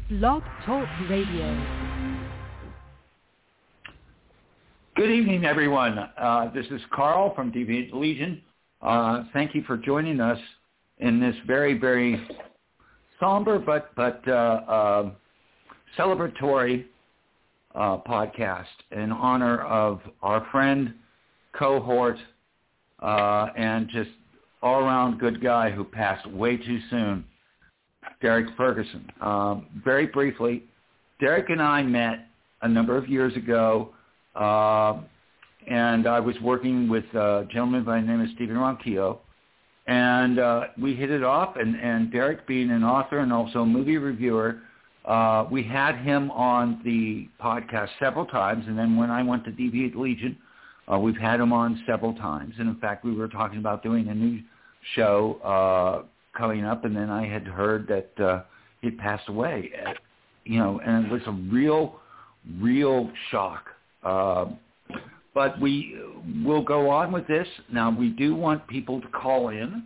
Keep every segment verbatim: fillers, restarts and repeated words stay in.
Blog Talk Radio. Good evening, everyone. Uh, this is Carl from Deviant Legion. Uh, thank you for joining us in this very, very somber but but uh, uh, celebratory uh, podcast in honor of our friend, cohort, uh, and just all-around good guy who passed way too soon, Derek Ferguson. Um, very briefly, Derek and I met a number of years ago, uh, and I was working with a gentleman by the name of Stephen Ronquillo, and uh, we hit it off, and, and Derek being an author and also a movie reviewer, uh, we had him on the podcast several times, and then when I went to Deviant Legion, uh, we've had him on several times, and in fact, we were talking about doing a new show uh, coming up, and then I had heard that uh, he'd passed away, at, you know, and it was a real, real shock. Uh, but we will go on with this. Now, we do want people to call in,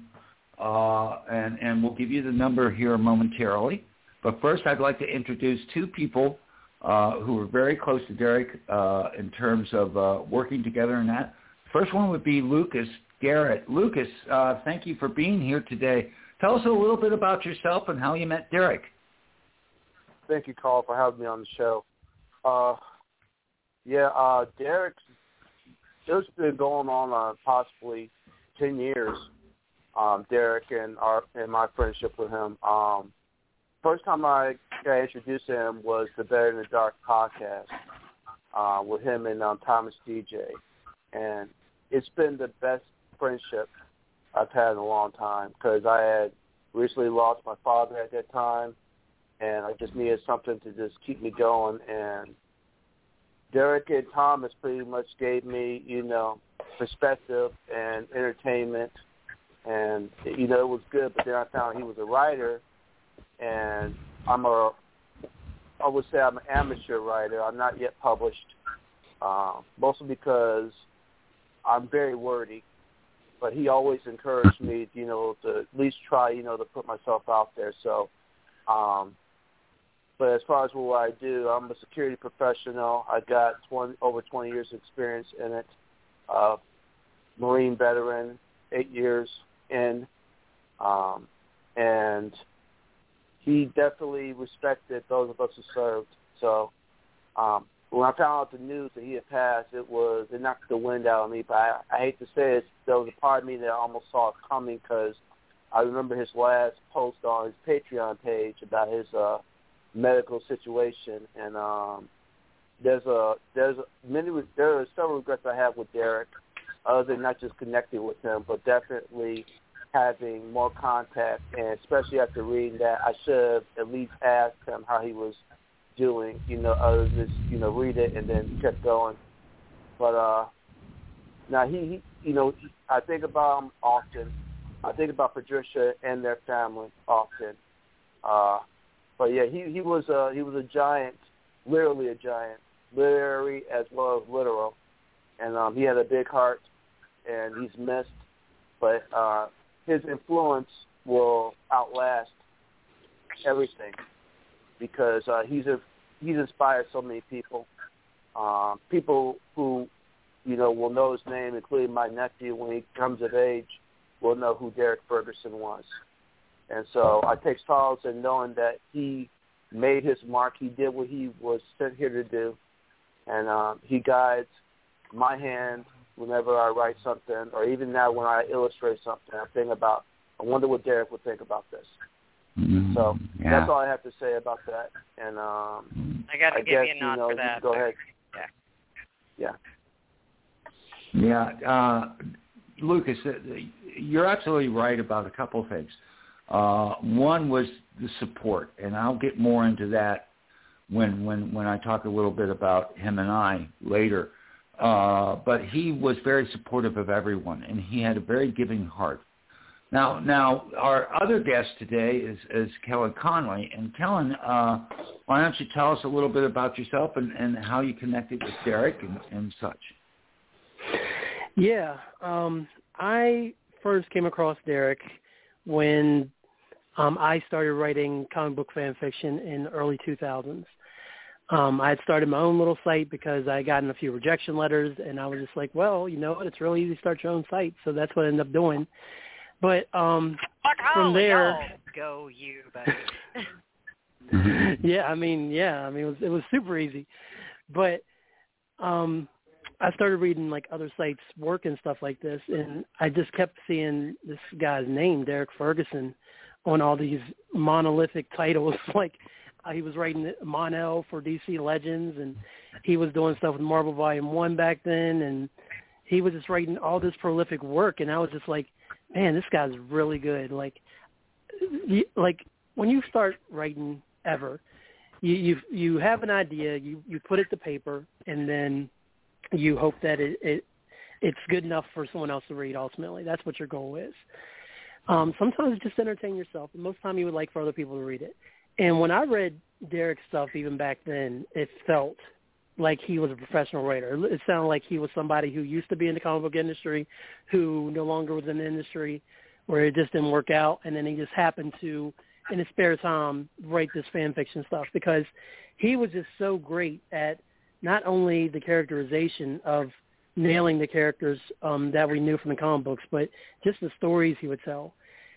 uh, and, and we'll give you the number here momentarily. But first, I'd like to introduce two people uh, who are very close to Derek uh, in terms of uh, working together in that. First one would be Lucas Garrett. Lucas, uh, thank you for being here today. Tell us a little bit about yourself and how you met Derek. Thank you, Carl, for having me on the show. Uh, yeah, uh, Derek's, it's been going on uh, possibly ten years, um, Derek and our and my friendship with him. Um, first time I got introduced to him was the Better in the Dark podcast uh, with him and um, Thomas D J. And it's been the best friendship I've had in a long time because I had recently lost my father at that time, and I just needed something to just keep me going. And Derek and Thomas pretty much gave me, you know, perspective and entertainment, and, you know, it was good. But then I found he was a writer, and I'm a, I would say I'm an amateur writer. I'm not yet published, uh, mostly because I'm very wordy. But he always encouraged me, you know, to at least try, you know, to put myself out there. So, um, but as far as what I do, I'm a security professional. I got twenty, over twenty years of experience in it. Uh, Marine veteran, eight years in. Um, and he definitely respected those of us who served. So, um, when I found out the news that he had passed, it was it knocked the wind out of me. But I, I hate to say it, there was a part of me that almost saw it coming because I remember his last post on his Patreon page about his uh, medical situation, and um, there's a there's a, many there are several regrets I have with Derek, other than not just connecting with him, but definitely having more contact, and especially after reading that, I should have at least asked him how he was doing, you know, other than just, you know, read it and then kept going. But uh, now he, he, you know, I think about him often. I think about Patricia and their family often. Uh, but yeah, he, he was a he was a giant, literally a giant, literary as well as literal, and um, he had a big heart, and he's missed. But uh, his influence will outlast everything, because uh, he's a, he's inspired so many people. Uh, people who, you know, will know his name, including my nephew, when he comes of age, will know who Derek Ferguson was. And so I take solace in knowing that he made his mark. He did what he was sent here to do. And uh, he guides my hand whenever I write something, or even now when I illustrate something. I think about, I wonder what Derek would think about this. Mm-hmm. So yeah. That's all I have to say about that. And um, I got to I give guess, you a nod you know, for that. Go ahead. Yeah. Yeah. Yeah. Uh, Lucas, uh, you're absolutely right about a couple of things. Uh, one was the support, and I'll get more into that when when when I talk a little bit about him and I later. Uh, but he was very supportive of everyone, and he had a very giving heart. Now, now our other guest today is, is Kellen Conley. And Kellen, uh, why don't you tell us a little bit about yourself and, and how you connected with Derek and, and such? Yeah, um, I first came across Derek when um, I started writing comic book fan fiction in the early two thousands. Um, I had started my own little site because I had gotten a few rejection letters, and I was just like, well, you know what, it's really easy to start your own site, so that's what I ended up doing. But um, from there, go you, buddy. yeah, I mean, yeah, I mean, it was it was super easy, but um, I started reading like other sites' work and stuff like this, and I just kept seeing this guy's name, Derek Ferguson, on all these monolithic titles, like. Uh, he was writing Mon-El for D C Legends, and he was doing stuff with Marvel Volume one back then, and he was just writing all this prolific work, and I was just like, man, this guy's really good. Like, you, like when you start writing ever, you, you you have an idea, you, you put it to paper, and then you hope that it, it it's good enough for someone else to read ultimately. That's what your goal is. Um, sometimes just entertain yourself, and most of the time you would like for other people to read it. And when I read Derek's stuff even back then, it felt like he was a professional writer. It sounded like he was somebody who used to be in the comic book industry, who no longer was in the industry, where it just didn't work out, and then he just happened to, in his spare time, write this fan fiction stuff because he was just so great at not only the characterization of nailing the characters um, that we knew from the comic books, but just the stories he would tell.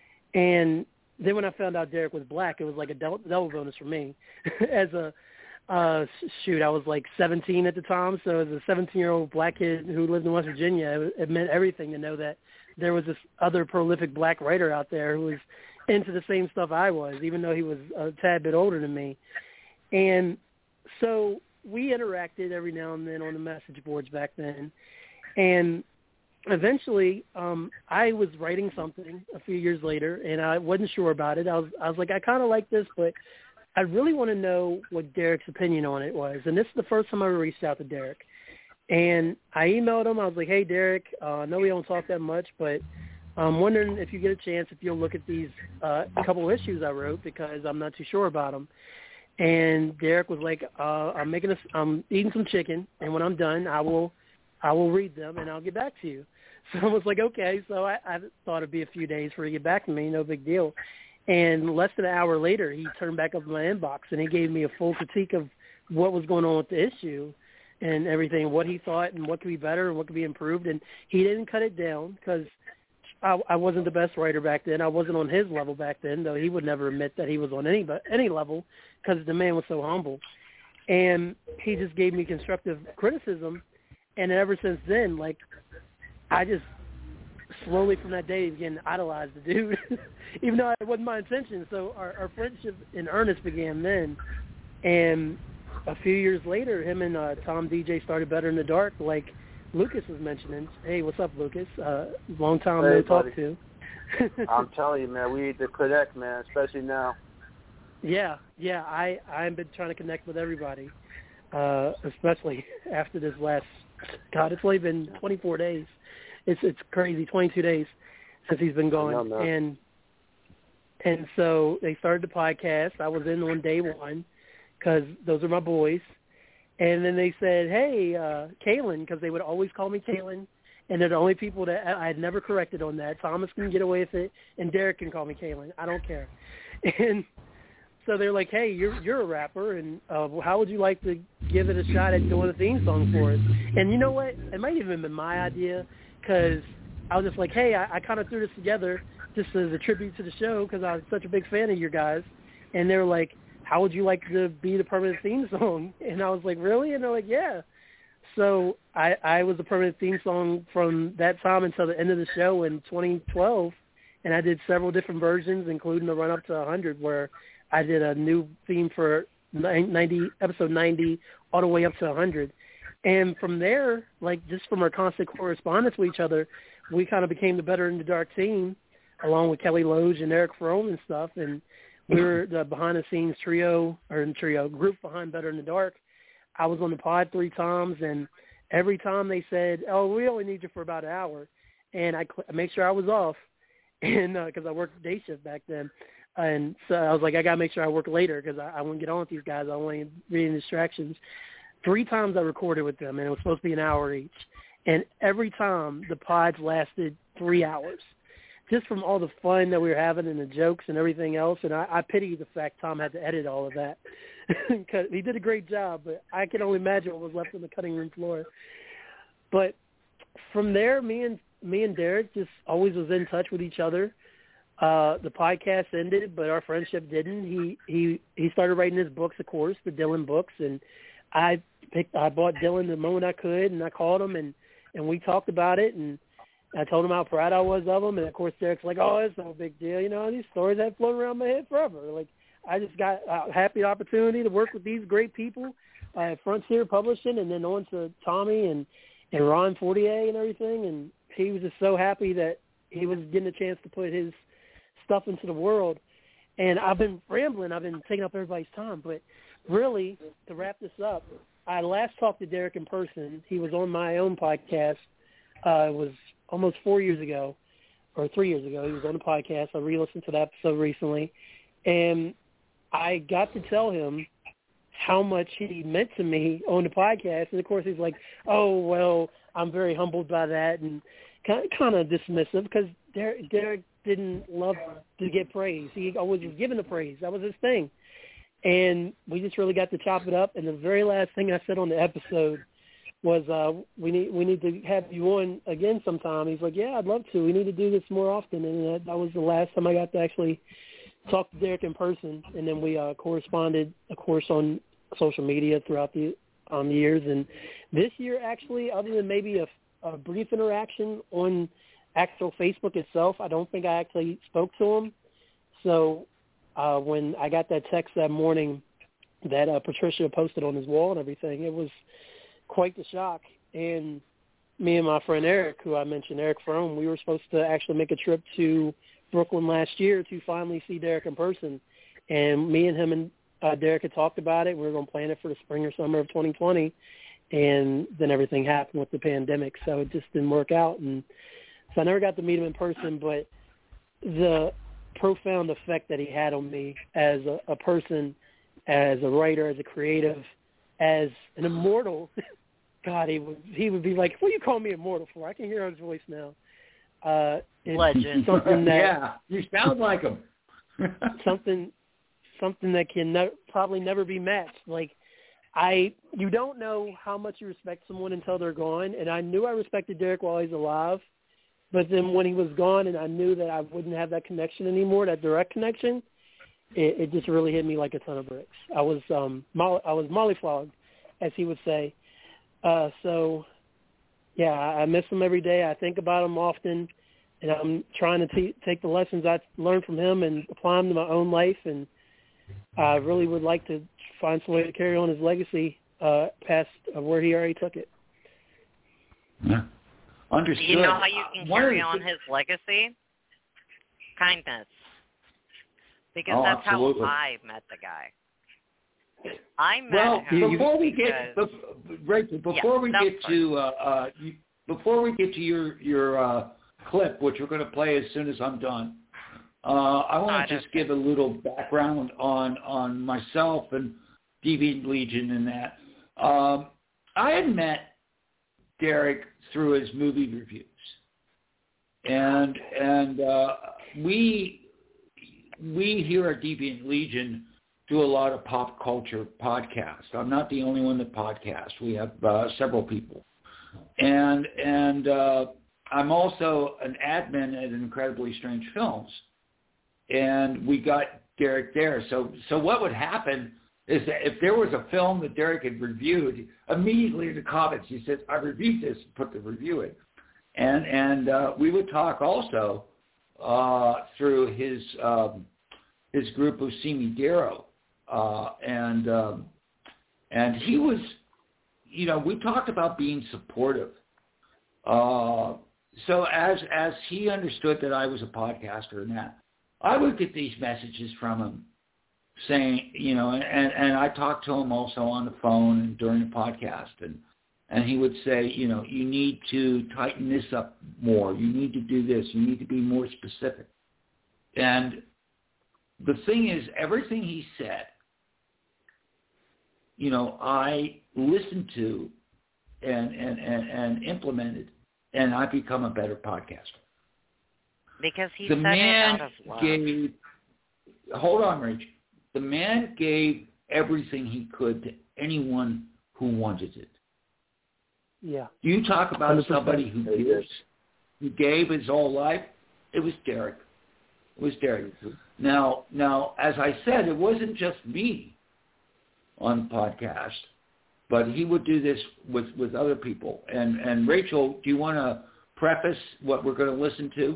And then when I found out Derek was black, it was like a double, double bonus for me. As a, uh, shoot, I was like seventeen at the time, so as a seventeen-year-old black kid who lived in West Virginia, it, it meant everything to know that there was this other prolific black writer out there who was into the same stuff I was, even though he was a tad bit older than me. And so we interacted every now and then on the message boards back then, and eventually, um, I was writing something a few years later, and I wasn't sure about it. I was, I was like, I kind of like this, but I really want to know what Derek's opinion on it was. And this is the first time I ever reached out to Derek. And I emailed him. I was like, hey, Derek, uh, I know we don't talk that much, but I'm wondering if you get a chance, if you'll look at these uh, couple of issues I wrote, because I'm not too sure about them. And Derek was like, uh, I'm making a, I'm eating some chicken, and when I'm done, I will I will read them, and I'll get back to you. So I was like, okay. So I, I thought it'd be a few days for he to get back to me, no big deal. And less than an hour later, he turned back up in my inbox, and he gave me a full critique of what was going on with the issue and everything, what he thought and what could be better and what could be improved. And he didn't cut it down because I, I wasn't the best writer back then. I wasn't on his level back then, though he would never admit that he was on any any level because the man was so humble. And he just gave me constructive criticism. And ever since then, like, I just slowly from that day began to idolize the dude, even though it wasn't my intention. So our, our friendship in earnest began then. And a few years later, him and uh, Tom D J started Better in the Dark, like Lucas was mentioning. Hey, what's up, Lucas? Uh, long time hey, no buddy. talk to. I'm telling you, man, we need to connect, man, especially now. Yeah, yeah, I, I've been trying to connect with everybody, uh, especially after this last, God, it's only been twenty-four days. It's it's crazy, twenty-two days since he's been gone. know, and and so they started the podcast. I was in on day one because those are my boys. And then they said, hey, uh, Kaylin, because they would always call me Kaylin. And they're the only people that I had never corrected on that. Thomas can get away with it, and Derek can call me Kaylin. I don't care. And so they're like, hey, you're you're a rapper, and uh, how would you like to give it a shot at doing a theme song for us? And you know what? It might even have been my idea, because I was just like, hey, I, I kind of threw this together just as a tribute to the show because I was such a big fan of your guys. And they were like, how would you like to be the permanent theme song? And I was like, really? And they're like, yeah. So I, I was the permanent theme song from that time until the end of the show in twenty twelve, and I did several different versions, including the run-up to one hundred, where I did a new theme for ninety episode ninety all the way up to one hundred. And from there, like just from our constant correspondence with each other, we kind of became the Better in the Dark team, along with Kelly Loge and Eric Ferone and stuff. And we were the behind-the-scenes trio, or trio group behind Better in the Dark. I was on the pod three times, and every time they said, oh, we only need you for about an hour. And I cl- make sure I was off, and because uh, I worked day shift back then. And so I was like, I got to make sure I work later because I, I wouldn't get on with these guys. I don't want any distractions. Three times I recorded with them, and it was supposed to be an hour each. And every time the pods lasted three hours. just from all the fun that we were having and the jokes and everything else. And I, I pity the fact Tom had to edit all of that. Cause he did a great job, but I can only imagine what was left on the cutting room floor. But from there, me and me and Derek just always was in touch with each other. Uh, the podcast ended, but our friendship didn't. He he he started writing his books, of course, the Dylan books, and I picked. I bought Dylan the moment I could, and I called him, and, and we talked about it, and I told him how proud I was of him, and of course Derek's like, "Oh, it's no big deal, you know. These stories have floated around my head forever. Like, I just got a happy opportunity to work with these great people uh, at Frontier Publishing, and then on to Tommy and and Ron Fortier and everything, and he was just so happy that he was getting a chance to put his stuff into the world. And I've been rambling. I've been taking up everybody's time. But really, to wrap this up, I last talked to Derek in person. He was on my own podcast. Uh, it was almost four years ago, or three years ago. He was on the podcast. I re-listened to that episode recently. And I got to tell him how much he meant to me on the podcast. And, of course, he's like, oh, well, I'm very humbled by that, and kind of dismissive because Derek, Derek didn't love to get praise. He always was given the praise. That was his thing. And we just really got to chop it up. And the very last thing I said on the episode was, uh, we need we need to have you on again sometime. He's like, yeah, I'd love to. We need to do this more often. And that, that was the last time I got to actually talk to Derek in person. And then we uh, corresponded, of course, on social media throughout the um, years. And this year, actually, other than maybe a, a brief interaction on actual Facebook itself, I don't think I actually spoke to him. So uh, when I got that text that morning that uh, Patricia posted on his wall and everything, it was quite the shock. And me and my friend Eric, who I mentioned, Eric Frome, we were supposed to actually make a trip to Brooklyn last year to finally see Derek in person. And me and him and uh, Derek had talked about it. We were going to plan it for the spring or summer of twenty twenty. And then everything happened with the pandemic, so it just didn't work out. And so I never got to meet him in person, but the profound effect that he had on me as a, a person, as a writer, as a creative, as an immortal, God, he would he would be like, what do you call me immortal for? I can hear his voice now. Uh, Legend. Something that, yeah, you sound like him. something, something that can ne- probably never be matched. Like, I, you don't know how much you respect someone until they're gone, and I knew I respected Derek while he's alive, but then when he was gone and I knew that I wouldn't have that connection anymore, that direct connection, it, it just really hit me like a ton of bricks. I was um, molly, I was mollyflogged, as he would say. Uh, so, yeah, I, I miss him every day. I think about him often, and I'm trying to t- take the lessons I learned from him and apply them to my own life, and I really would like to find some way to carry on his legacy uh, past uh, where he already took it. Yeah. Understood. Do you know how you can uh, carry of, on his legacy? Kindness. Because oh, that's absolutely. how I met the guy. I met well, him before we get because, Rachel, before yeah, we no, get to uh, uh, you, before we get to your your uh, clip, which we're going to play as soon as I'm done, uh, I want to just give a little background on on myself and Deviant Legion and that. Um, I had met Derek through his movie reviews, and and uh, we we here at Deviant Legion do a lot of pop culture podcasts. I'm not the only one that podcasts. We have uh, several people, and and uh, I'm also an admin at Incredibly Strange Films, and we got Derek there. So so what would happen is that if there was a film that Derek had reviewed, immediately in the comments he said, "I reviewed this," put the review in, and and uh, we would talk also uh, through his um, his group of Simi Darrow. Uh, and um, and he was, you know, we talked about being supportive. Uh, so as as he understood that I was a podcaster and that, I would get these messages from him saying, you know, and, and I talked to him also on the phone and during the podcast, and and he would say, you know, you need to tighten this up more. You need to do this. You need to be more specific. And the thing is, everything he said, you know, I listened to and, and, and, and implemented, and I become a better podcaster. because he the said man it out of love. gave. Hold on, Rich. The man gave everything he could to anyone who wanted it. Yeah. You talk about one hundred percent. somebody who gives, who gave his whole life. It was Derek. It was Derek. Now, now, as I said, it wasn't just me on the podcast, but he would do this with, with other people. And and Rachel, do you want to preface what we're going to listen to?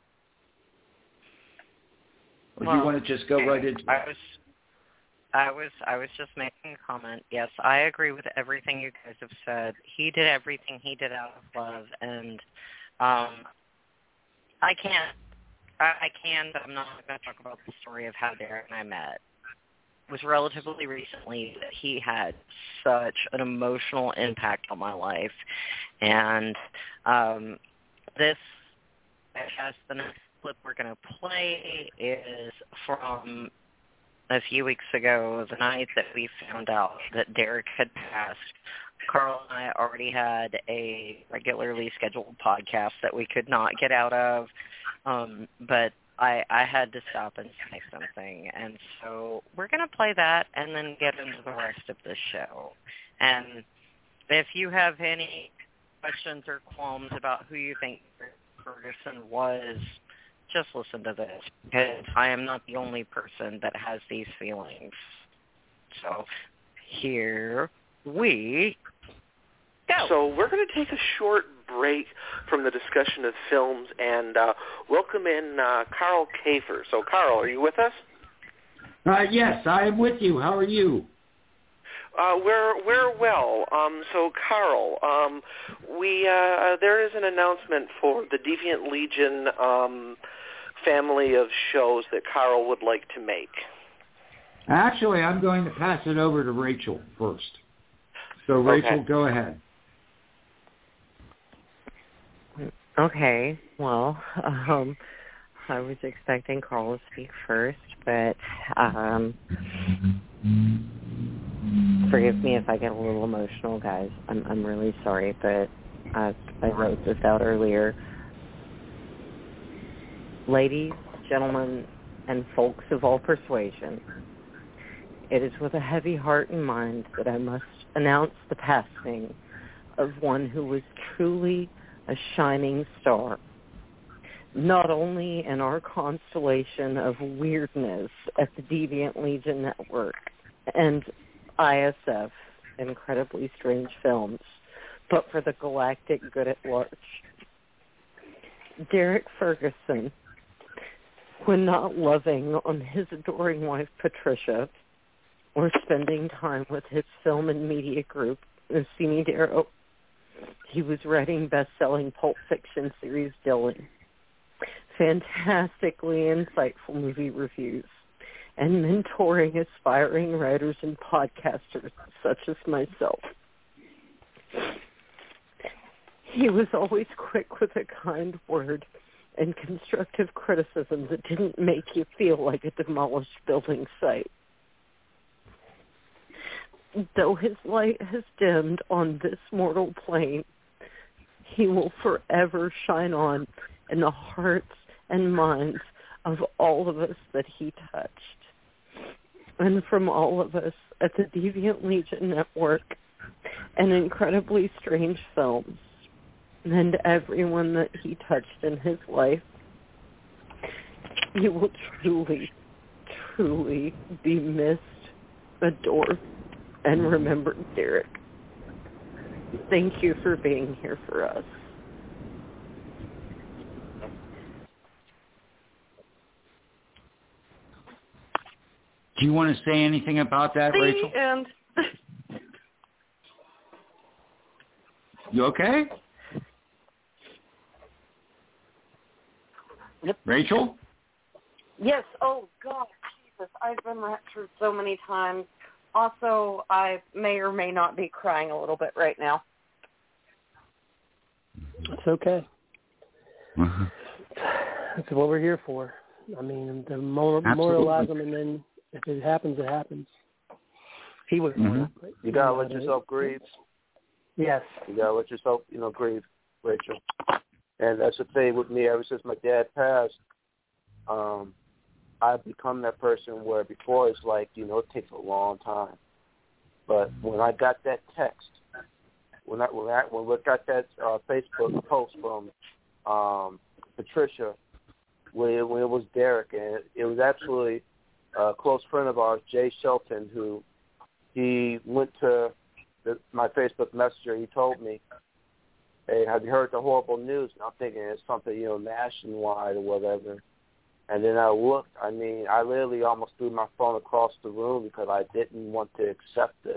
Or well, do you want to just go right into it? I was, I was, I was just making a comment. Yes, I agree with everything you guys have said. He did everything he did out of love, and um, I can't, I, I can, but I'm not going to talk about the story of how Derek and I met. It was relatively recently that he had such an emotional impact on my life, and um, this, I guess, the next clip we're going to play is from a few weeks ago, the night that we found out that Derek had passed. Carl and I already had a regularly scheduled podcast that we could not get out of, um, but I, I had to stop and say something. And so we're going to play that and then get into the rest of the show. And if you have any questions or qualms about who you think Ferguson was, just listen to this, because I am not the only person that has these feelings. So here we go. So we're going to take a short break from the discussion of films and uh, welcome in uh, Carl Kafer. So, Carl, are you with us? Uh, yes, I am with you. How are you? Uh, we're we're well. Um, so, Carl, um, we uh, there is an announcement for the Deviant Legion um, family of shows that Carl would like to make. Actually, I'm going to pass it over to Rachel first. So, Rachel, Okay. go ahead. Okay, well, um, I was expecting Carl to speak first, but um, forgive me if I get a little emotional, guys. I'm I'm really sorry, but uh, I wrote this out earlier. Ladies, gentlemen, and folks of all persuasion, it is with a heavy heart and mind that I must announce the passing of one who was truly a shining star, not only in our constellation of weirdness at the Deviant Legion Network and I S F, Incredibly Strange Films, but for the galactic good at large. Derek Ferguson, when not loving on his adoring wife Patricia, or spending time with his film and media group, Cine Darrow, he was writing best-selling Pulp Fiction series Dylan, fantastically insightful movie reviews, and mentoring aspiring writers and podcasters such as myself. He was always quick with a kind word and constructive criticism that didn't make you feel like a demolished building site. Though his light has dimmed on this mortal plane, he will forever shine on in the hearts and minds of all of us that he touched. And from all of us at the Deviant Legion Network and Incredibly Strange Films, and everyone that he touched in his life, you will truly, truly be missed, adored, and remembered, Derek. Thank you for being here for us. Do you want to say anything about that, The Rachel? end. You okay? Yep. Rachel? Yes. Oh, God. Jesus. I've been raptured so many times. Also, I may or may not be crying a little bit right now. It's okay. That's what we're here for. I mean, to mor- moralize them, and then if it happens, it happens. He would. Mhm. You gotta let yourself grieve. Yes. You gotta let yourself, you know, grieve, Rachel. And that's the thing with me. Ever since my dad passed, um, I've become that person where before it's like, you know, it takes a long time. But when I got that text, when I when I, when we got that uh, Facebook post from um, Patricia, when it, when it was Derek, and it, it was actually a close friend of ours, Jay Shelton, who he went to the, my Facebook Messenger. He told me, "Hey, have you heard the horrible news?" And I'm thinking it's something, you know, nationwide or whatever. And then I looked. I mean, I literally almost threw my phone across the room because I didn't want to accept this.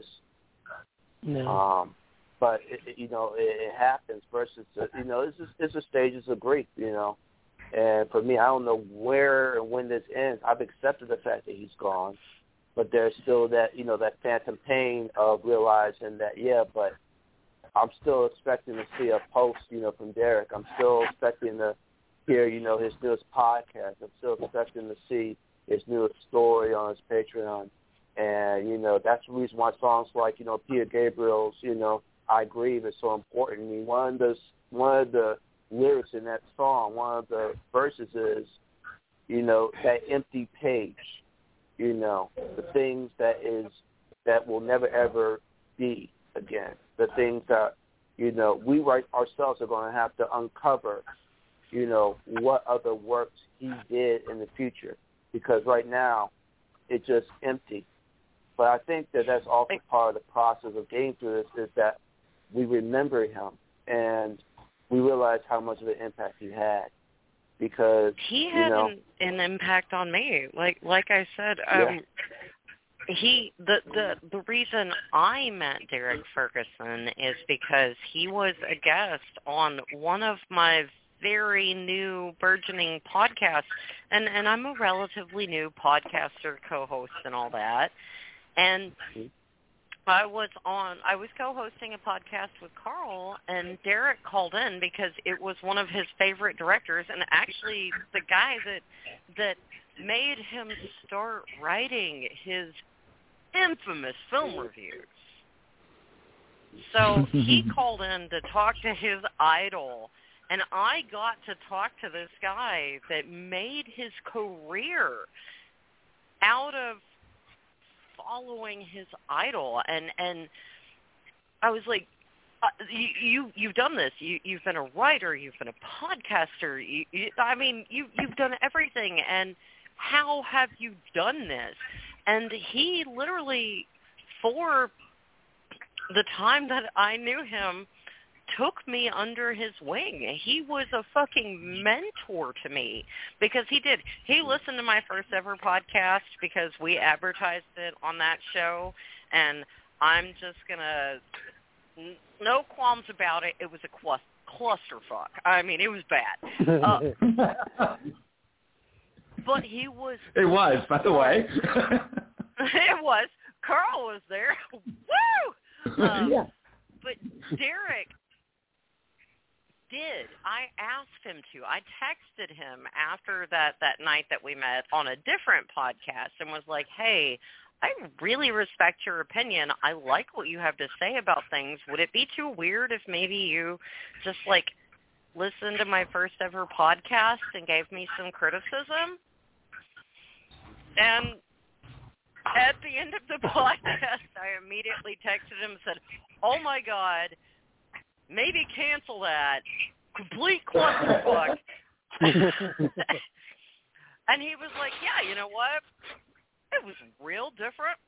No. Um, but it, it, you know, it, it happens. Versus, you know, it's just, it's a stages of grief. You know, and for me, I don't know where and when this ends. I've accepted the fact that he's gone, but there's still that, you know, that phantom pain of realizing that, yeah, but I'm still expecting to see a post, you know, from Derek. I'm still expecting to hear, you know, his newest podcast. I'm still expecting to see his newest story on his Patreon. And, you know, that's the reason why songs like, you know, Peter Gabriel's, you know, I Grieve is so important. I mean, one of the, one of the lyrics in that song, one of the verses is, you know, that empty page, you know, the things that is, that will never ever be again. The things that, you know, we right ourselves are going to have to uncover, you know, what other works he did in the future. Because right now, it's just empty. But I think that that's also part of the process of getting through this is that we remember him and we realize how much of an impact he had. Because, he had you know, an, an impact on me. Like like I said, um, yeah. he the, the the reason I met Derek Ferguson is because he was a guest on one of my very new burgeoning podcasts, and and I'm a relatively new podcaster, co-host, and all that. And I was on, I was co-hosting a podcast with Carl, and Derek called in because it was one of his favorite directors, and actually the guy that that made him start writing his infamous film reviews. So he called in to talk to his idol, and I got to talk to this guy that made his career out of following his idol. And and I was like, uh, you, you you've done this. You you've been a writer. You've been a podcaster. You, you, I mean, you you've done everything. And how have you done this? And he literally, for the time that I knew him, took me under his wing. He was a fucking mentor to me because he did. He listened to my first ever podcast because we advertised it on that show, and I'm just going to, no qualms about it, it was a clus- clusterfuck. I mean, it was bad. Uh, but he was... It was, by the way. It was. Carl was there. Woo! Um, yeah. But Derek did. I asked him to. I texted him after that, that night that we met on a different podcast and was like, hey, I really respect your opinion. I like what you have to say about things. Would it be too weird if maybe you just, like, listened to my first ever podcast and gave me some criticism? And at the end of the podcast, I immediately texted him and said, oh, my God, maybe cancel that. Complete clusterfuck. And he was like, yeah, you know what? It was real different.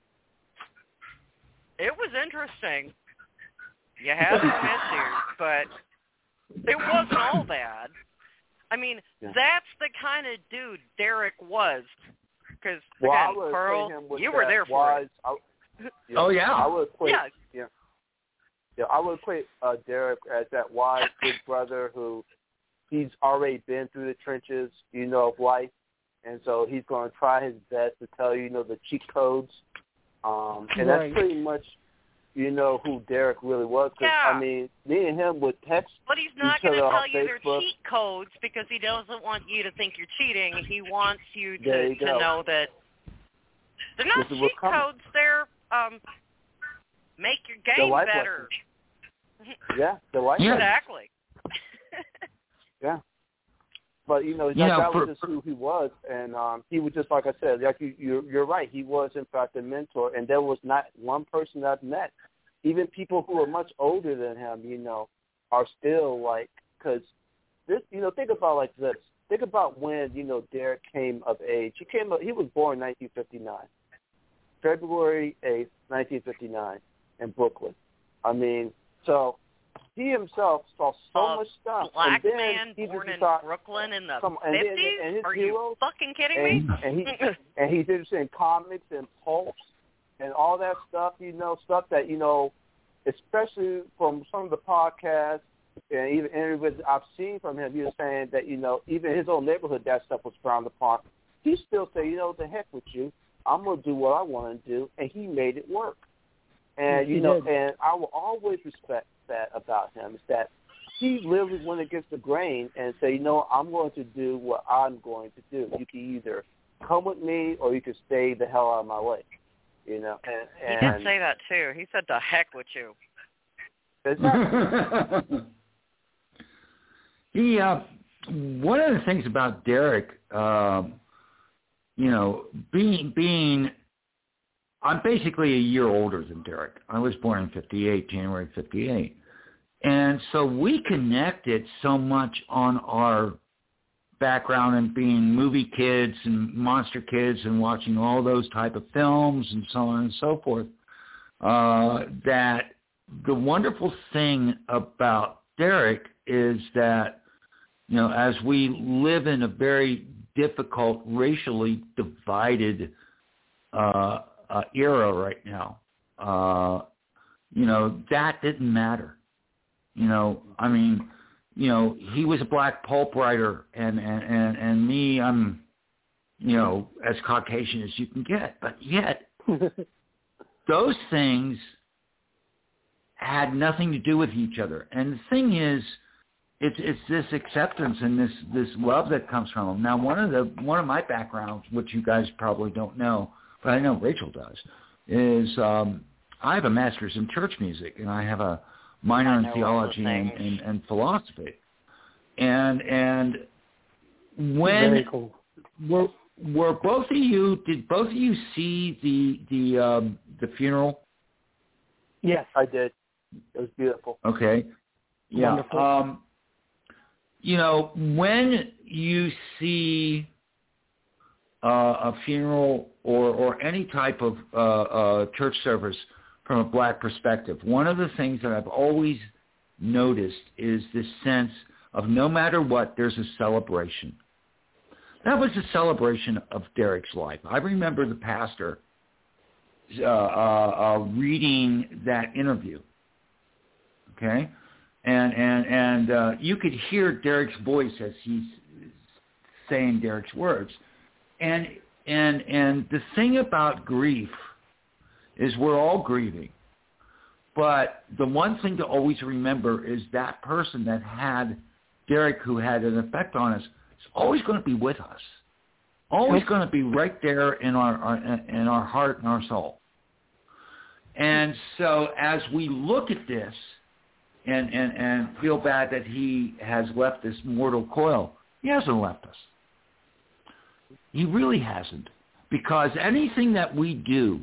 It was interesting. You had some issues, but it wasn't all bad. I mean, yeah. That's the kind of dude Derek was. Because, well, again, Pearl, you were there for wise, it. I, yeah, oh, yeah. I would equate, yeah. yeah. Yeah, I would equate uh, Derek as that wise big brother who he's already been through the trenches, you know, of life, and so he's going to try his best to tell you, you know, the cheat codes. Um, and right. that's pretty much, you know, who Derek really was. Cause, yeah. I mean, me and him would text But he's not going to tell you Facebook. their cheat codes because he doesn't want you to think you're cheating. He wants you to, you to know that they're not cheat codes. They're um, make your game life better. Yeah, the life yeah. Exactly. Yeah. But, you know, that, you know, that for, was just who he was. And um, he was just, like I said, like you, you're, you're right. He was, in fact, a mentor. And there was not one person that I've met, even people who are much older than him, you know, are still like, because this, you know, think about like this. Think about when, you know, Derek came of age. He came, he was born in nineteen fifty-nine, February eighth, nineteen fifty-nine, in Brooklyn. I mean, so he himself saw so uh, much stuff. Black and then man he born in thought, Brooklyn in the come, and fifties? Then, and his Are heroes, you fucking kidding and, me? and he and he did this in comics and pulps and all that stuff. You know, stuff that you know, especially from some of the podcasts and even interviews I've seen from him. He was saying that you know, even in his own neighborhood, that stuff was frowned upon. He still said, you know, the heck with you. I'm gonna do what I want to do, and he made it work. And Yes, you know, did. and I will always respect that about him is that he literally went against the grain and say, you know, I'm going to do what I'm going to do. You can either come with me or you can stay the hell out of my way. You know, and, and he did say that too. He said, "The heck with you." Exactly. he, uh, one of the things about Derek, um, you know, being being, I'm basically a year older than Derek. I was born in fifty-eight, January fifty-eight. And so we connected so much on our background and being movie kids and monster kids and watching all those type of films and so on and so forth, uh, that the wonderful thing about Derek is that, you know, as we live in a very difficult, racially divided uh, uh, era right now, uh, you know, that didn't matter. You know, I mean, you know, he was a black pulp writer, and, and, and, and me, I'm, you know, as Caucasian as you can get. But yet, those things had nothing to do with each other. And the thing is, it's it's this acceptance and this, this love that comes from him. Now, one of the one of my backgrounds, which you guys probably don't know, but I know Rachel does, is um, I have a master's in church music, and I have a minor in theology and, and, and philosophy. And and when Very cool. were were both of you did both of you see the the um, the funeral? Yes, I did. It was beautiful. Okay. Yeah. Wonderful. Um, you know, when you see uh, a funeral or, or any type of uh, uh, church service from a black perspective, one of the things that I've always noticed is this sense of no matter what, there's a celebration. That was a celebration of Derek's life. I remember the pastor uh, uh, uh, reading that interview, okay? And and and uh, you could hear Derek's voice as he's saying Derek's words. And and and the thing about grief is we're all grieving. But the one thing to always remember is that person that had Derek, who had an effect on us, is always going to be with us. Always going to be right there in our, our in our heart and our soul. And so as we look at this and, and, and feel bad that he has left this mortal coil, he hasn't left us. He really hasn't. Because anything that we do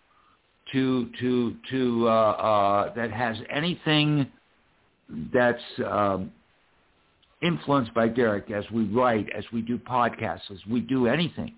to to to uh, uh, that has anything that's um, influenced by Derek, as we write, as we do podcasts, as we do anything,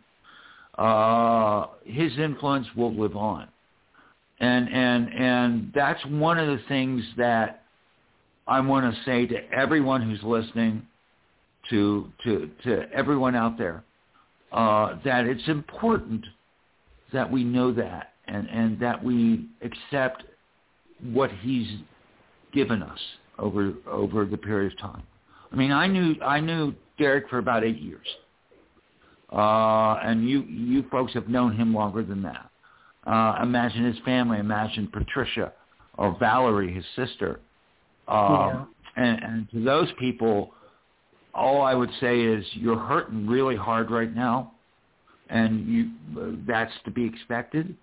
uh, his influence will live on. And and and that's one of the things that I want to say to everyone who's listening, to to to everyone out there, uh, that it's important that we know that. And, and that we accept what he's given us over over the period of time. I mean, I knew I knew Derek for about eight years, uh, and you you folks have known him longer than that. Uh, imagine his family. Imagine Patricia or Valerie, his sister. Um, yeah. and, and to those people, all I would say is you're hurting really hard right now, and you uh, that's to be expected.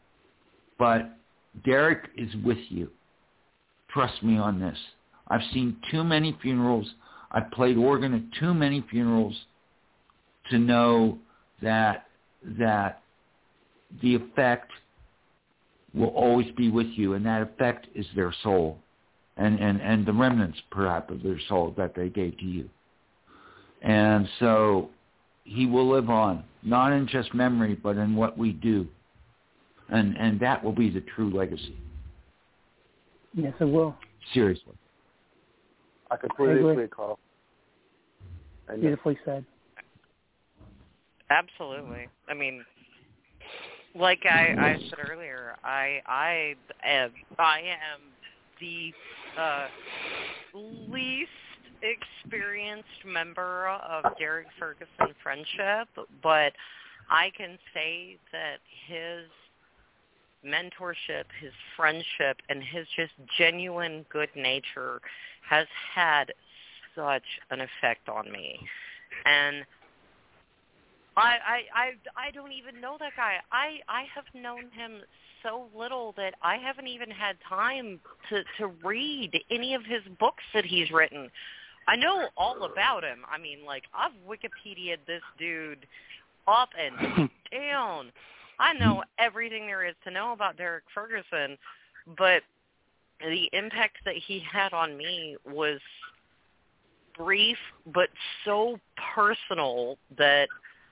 But Derek is with you. Trust me on this. I've seen too many funerals. I've played organ at too many funerals to know that that the effect will always be with you, and that effect is their soul, and, and, and the remnants, perhaps, of their soul that they gave to you. And so he will live on, not in just memory, but in what we do. And and that will be the true legacy. Yes, it will. Seriously. I completely I agree. agree, Carl. And Beautifully said. Absolutely. I mean, like I, I said earlier, I I am, I am the uh, least experienced member of Derek Ferguson Friendship, but I can say that his mentorship, his friendship, and his just genuine good nature has had such an effect on me. And I, I, I, I don't even know that guy. I, I have known him so little that I haven't even had time to, to read any of his books that he's written. I know all about him. I mean, like, I've Wikipedia'd this dude up and down. I know everything there is to know about Derek Ferguson, but the impact that he had on me was brief but so personal that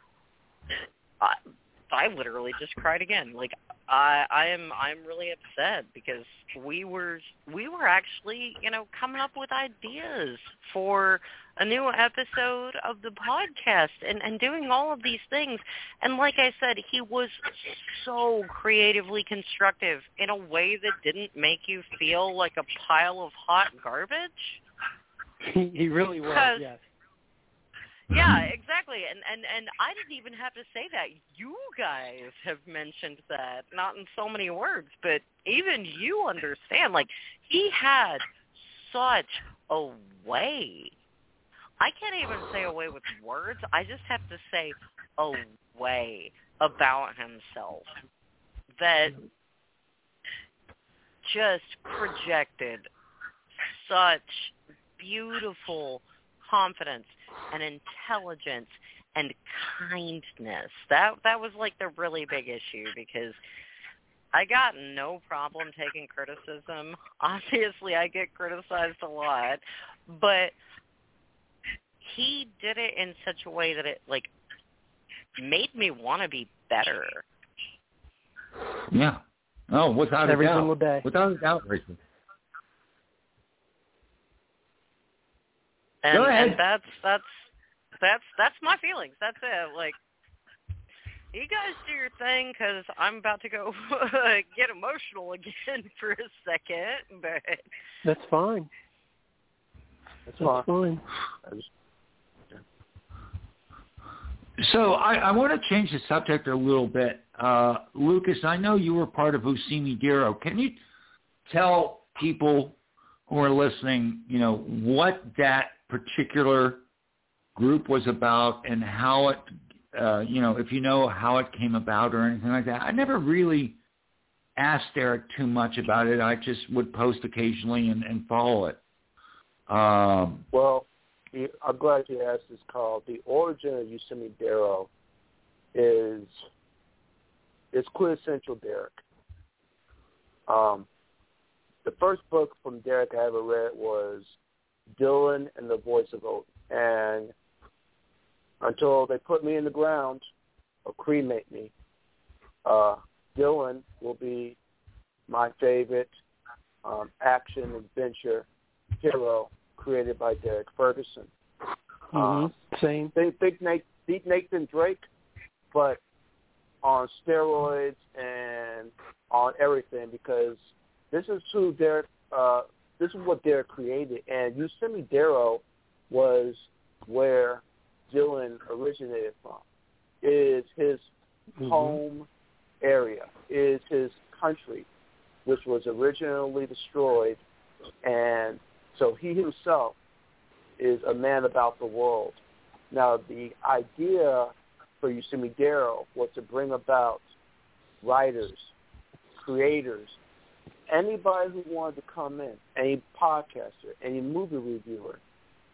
I, I literally just cried again. Like I, I am, I'm really upset because we were, we were actually, you know, coming up with ideas for a new episode of the podcast and, and doing all of these things. And like I said, he was so creatively constructive in a way that didn't make you feel like a pile of hot garbage. He, he really was, yes. Yeah, exactly. And, and and I didn't even have to say that. You guys have mentioned that, not in so many words, but even you understand. Like, he had such a way. I can't even say a way with words. I just have to say a way about himself that just projected such beautiful confidence and intelligence and kindness. That that was like the really big issue because I got no problem taking criticism. Obviously, I get criticized a lot, but he did it in such a way that it like made me want to be better. Yeah. Oh, without Every a doubt. single day. Without a doubt, Rachel. And, Go ahead. and that's that's that's that's my feelings. That's it. Like, you guys do your thing because I'm about to go get emotional again for a second. But that's fine. That's, that's fine. fine. So I, I want to change the subject a little bit. Uh, Lucas, I know you were part of Usimi Dero. Can you tell people who are listening, you know, what that particular group was about and how it, uh, you know, if you know how it came about or anything like that? I never really asked Derek too much about it. I just would post occasionally and, and follow it. Um, well, I'm glad you asked this, Carl. The origin of Usimi Dero is is quintessential Derek. Um, the first book from Derek I ever read was Dylan and the Voice of Odin. And until they put me in the ground or cremate me, uh, Dylan will be my favorite um, action adventure hero created by Derek Ferguson. Mm-hmm. Uh, Same. Big, big, Nate, big Nathan Drake, but on steroids and on everything, because this is who Derek. Uh, this is what Derek created, and Usimi Dero was where Dylan originated from. Is his mm-hmm. home area, is his country, which was originally destroyed, and so he himself is a man about the world. Now, the idea for Usimi Dero was to bring about writers, creators, anybody who wanted to come in, any podcaster, any movie reviewer,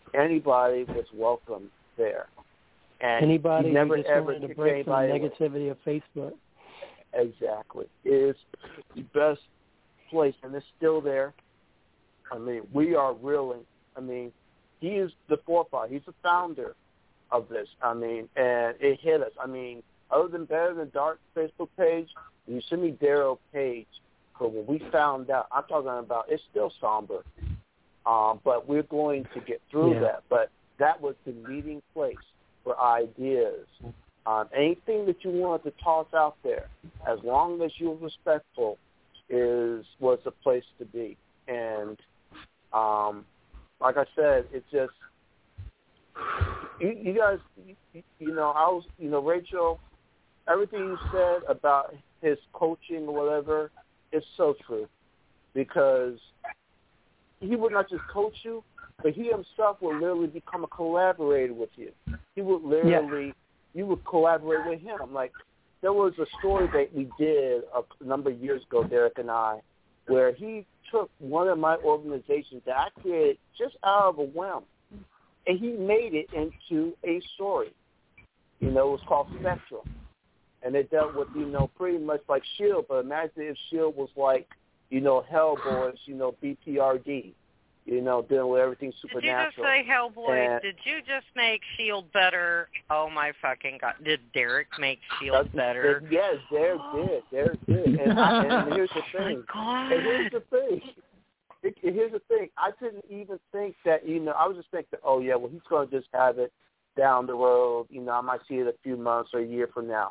anybody was welcome there. And anybody you never who just ever wanted to kick break from the anybody away. negativity of Facebook. Exactly. It's the best place, and it's still there. I mean, we are really, I mean, he is the forefront. He's the founder of this. I mean, and it hit us. I mean, other than Better Than Dark Facebook page, you send me Daryl page. But when we found out, I'm talking about, it's still somber. Um, but we're going to get through yeah. that. But that was the meeting place for ideas. Um, anything that you wanted to toss out there, as long as you were respectful, is was the place to be. And um, like I said, it's just you, you guys. You, you know, I was. You know, Rachel. Everything you said about his coaching or whatever is so true, because he would not just coach you, but he himself will literally become a collaborator with you. He would literally. Yeah. You would collaborate with him. Like, there was a story that we did a number of years ago, Derek and I, where he took one of my organizations that I created just out of a whim, and he made it into a story. You know, it was called Spectrum. And it dealt with, you know, pretty much like S H I E L D, but imagine if S H I E L D was like, you know, Hellboy's, you know, B P R D. You know, dealing with everything supernatural. Did you just say Hellboy? And did you just make S H I E L D better? Oh, my fucking God. Did Derek make S H I E L D better? Yes, Derek did. Derek did. And, I, and here's the thing. Oh, my God. And here's the thing. It, it, here's the thing. I didn't even think that, you know, I was just thinking, oh, yeah, well, he's going to just have it down the road. You know, I might see it a few months or a year from now.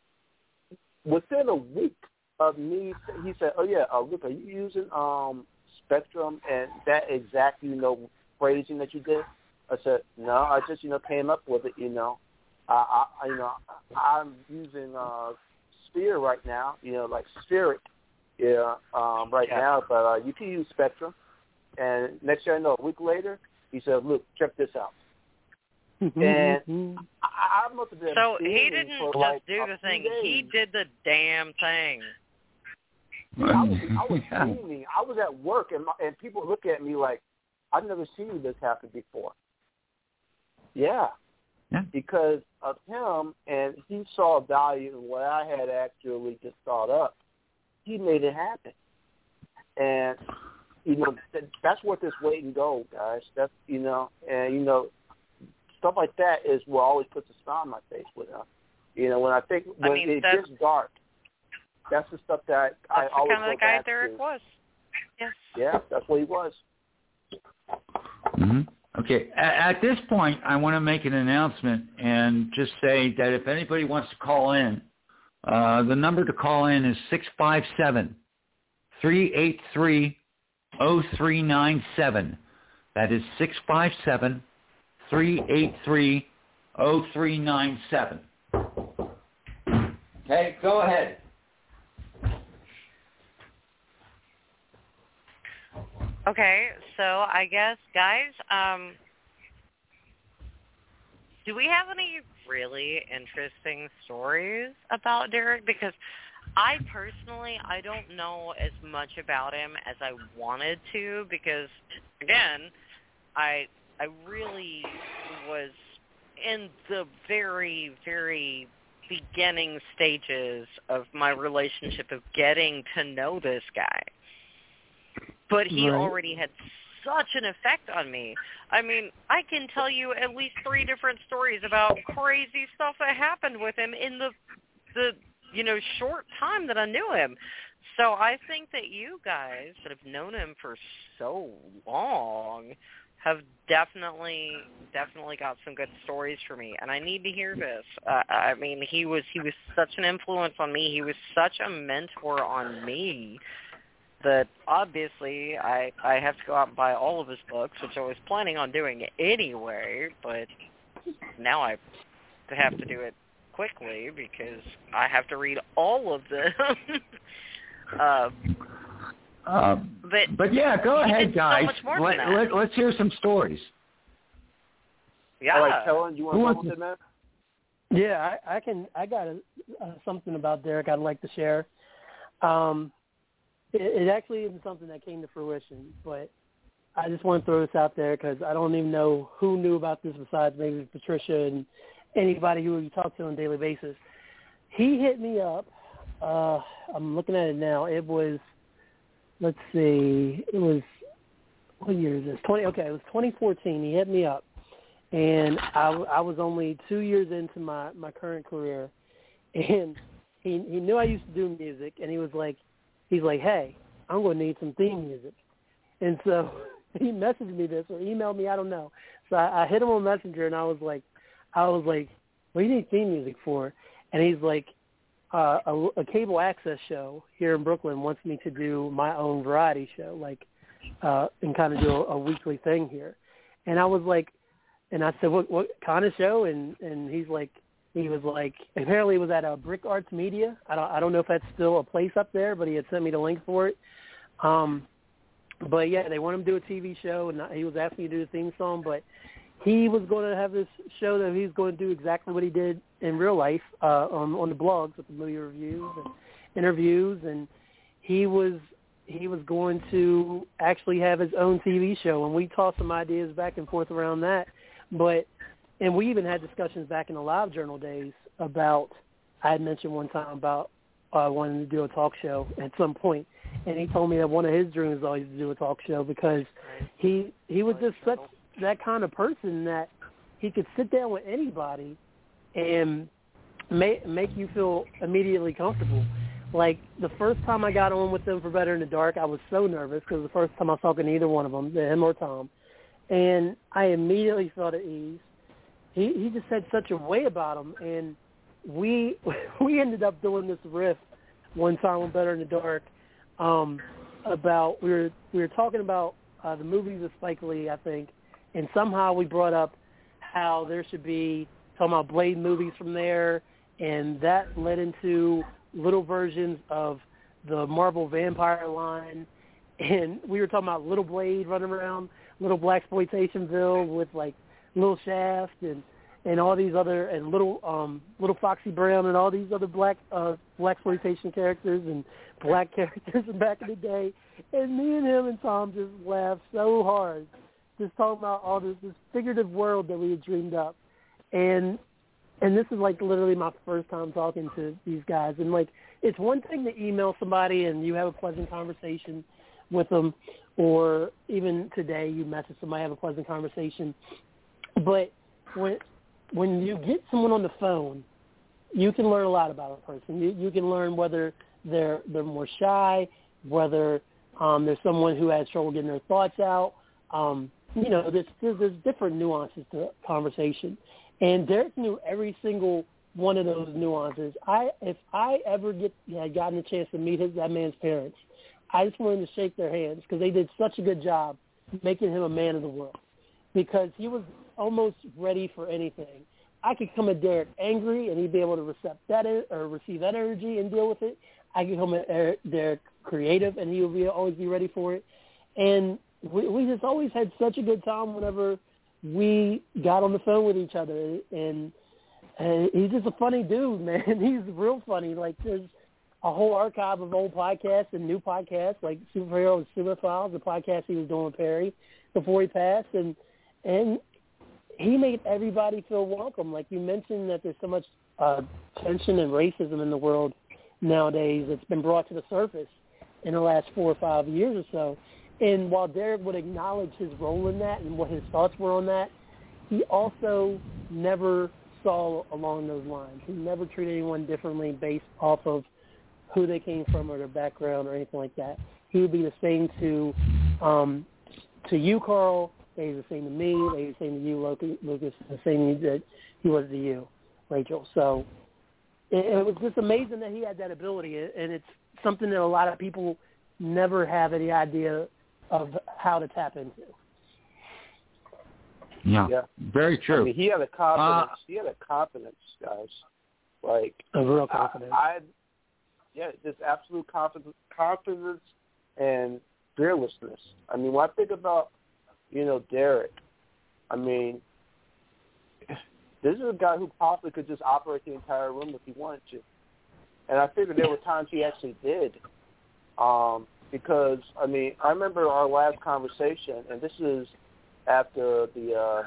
Within a week of me, he said, oh, yeah, uh, look, are you using um, Spectrum and that exact, you know, phrasing that you did? I said, no, I just, you know, came up with it, you know. Uh, I, you know, I'm using uh, Sphere right now, you know, like Spheric, yeah, um, right yeah. now, but uh, you can use Spectrum. And next year, I know, a week later, he said, look, check this out. And I, I must have been so he didn't for just like do the thing. Days. He did the damn thing. Yeah, I was, I was yeah. dreaming. I was at work, and my, and people look at me like, I've never seen this happen before. Yeah. yeah, because of him, and he saw value in what I had actually just thought up. He made it happen, and you know that, that's worth its weight in gold, guys. That's you know, and you know, stuff like that is what always puts a smile on my face with him. You know, when I think when I mean, it that's, gets dark. That's the stuff that I that's always the kind of go guy back Derek to. was. Yes. Yeah, that's what he was. Mm-hmm. Okay. At, at this point, I want to make an announcement and just say that if anybody wants to call in, uh, the number to call in is six five seven, three eight three, zero three nine seven. That is six five seven, three eight three, zero three nine seven. Okay, go ahead. Okay, so I guess, guys, um, do we have any really interesting stories about Derek? Because I personally, I don't know as much about him as I wanted to because, again, I I really was in the very, very beginning stages of my relationship of getting to know this guy. But he right. already had such an effect on me. I mean, I can tell you at least three different stories about crazy stuff that happened with him in the, the you know, short time that I knew him. So I think that you guys that have known him for so long have definitely, definitely got some good stories for me, and I need to hear this. Uh, I mean, he was he was such an influence on me. He was such a mentor on me. That obviously I, I have to go out and buy all of his books, which I was planning on doing anyway, but now I have to do it quickly because I have to read all of them. uh, uh, but, but yeah, go ahead, guys. So let, let, let's hear some stories. Yeah. All right, Kellen, you want to go with it, man? Yeah, I, I can. I got a, uh, something about Derek I'd like to share. Um, It, it actually isn't something that came to fruition, but I just want to throw this out there because I don't even know who knew about this besides maybe Patricia and anybody who you talk to on a daily basis. He hit me up. Uh, I'm looking at it now. It was, let's see, it was, what year is this? twenty. Okay, it was twenty fourteen. He hit me up, and I, I was only two years into my, my current career, and he he knew I used to do music, and he was like, he's like, hey, I'm going to need some theme music, and so he messaged me this or emailed me, I don't know. So I, I hit him on Messenger, and I was like, I was like, what do you need theme music for? And he's like, uh, a, a cable access show here in Brooklyn wants me to do my own variety show, like. Uh, and kind of do a, a weekly thing here. And I was like, and I said, what, what kind of show? And, and he's like, he was like, apparently it was at a Brick Arts Media. I don't, I don't know if that's still a place up there, but he had sent me the link for it. Um, but yeah, they want him to do a T V show, and he was asking me to do the theme song, but he was going to have this show that he's going to do exactly what he did in real life uh, on, on the blogs with the movie reviews and interviews, and he was he was going to actually have his own T V show, and we tossed some ideas back and forth around that. But and we even had discussions back in the Live Journal days about, I had mentioned one time about uh, wanting to do a talk show at some point, and he told me that one of his dreams was always to do a talk show because he he was just such that kind of person that he could sit down with anybody and make make you feel immediately comfortable. Like, the first time I got on with them for Better in the Dark, I was so nervous because the first time I was talking to either one of them, him or Tom, and I immediately felt at ease. He he just had such a way about him, and we we ended up doing this riff one time on Better in the Dark um, about, we were, we were talking about uh, the movies of Spike Lee, I think, and somehow we brought up how there should be, talking about Blade movies from there, and that led into little versions of the Marvel Vampire line, and we were talking about Little Blade running around Little Blaxploitationville with like Little Shaft and and all these other and little um Little Foxy Brown and all these other black uh blaxploitation characters and black characters back in the day, and me and him and Tom just laughed so hard just talking about all this this figurative world that we had dreamed up. And And this is, like, literally my first time talking to these guys. And, like, it's one thing to email somebody and you have a pleasant conversation with them, or even today you message somebody, have a pleasant conversation. But when when you get someone on the phone, you can learn a lot about a person. You, you can learn whether they're they're more shy, whether um, there's someone who has trouble getting their thoughts out. Um, you know, there's, there's, there's different nuances to conversation. And Derek knew every single one of those nuances. I, if I ever get had gotten a chance to meet his that man's parents, I just wanted to shake their hands because they did such a good job making him a man of the world. Because he was almost ready for anything. I could come at Derek angry and he'd be able to receive that or receive that energy and deal with it. I could come at Derek creative and he would be, always be ready for it. And we, we just always had such a good time whenever we got on the phone with each other, and, and he's just a funny dude, man. He's real funny. Like, there's a whole archive of old podcasts and new podcasts, like Superhero and Super Files, the podcast he was doing with Perry before he passed, and and he made everybody feel welcome. Like you mentioned that there's so much uh, tension and racism in the world nowadays that's been brought to the surface in the last four or five years or so. And while Derek would acknowledge his role in that and what his thoughts were on that, he also never saw along those lines. He never treated anyone differently based off of who they came from or their background or anything like that. He would be the same to um, to you, Carl. He's the same to me. He's the same to you, Lucas. The same that he was to you, Rachel. So it, it was just amazing that he had that ability, and it's something that a lot of people never have any idea of how to tap into. Yeah, yeah. Very true. I mean, he had a confidence. Uh, he had a confidence, guys. Like a real confidence. I, I yeah, just absolute confidence, confidence and fearlessness. I mean, when I think about, you know, Derek, I mean, this is a guy who possibly could just operate the entire room if he wanted to. And I figured there were times he actually did. Um, because, I mean, I remember our last conversation, and this is after the uh,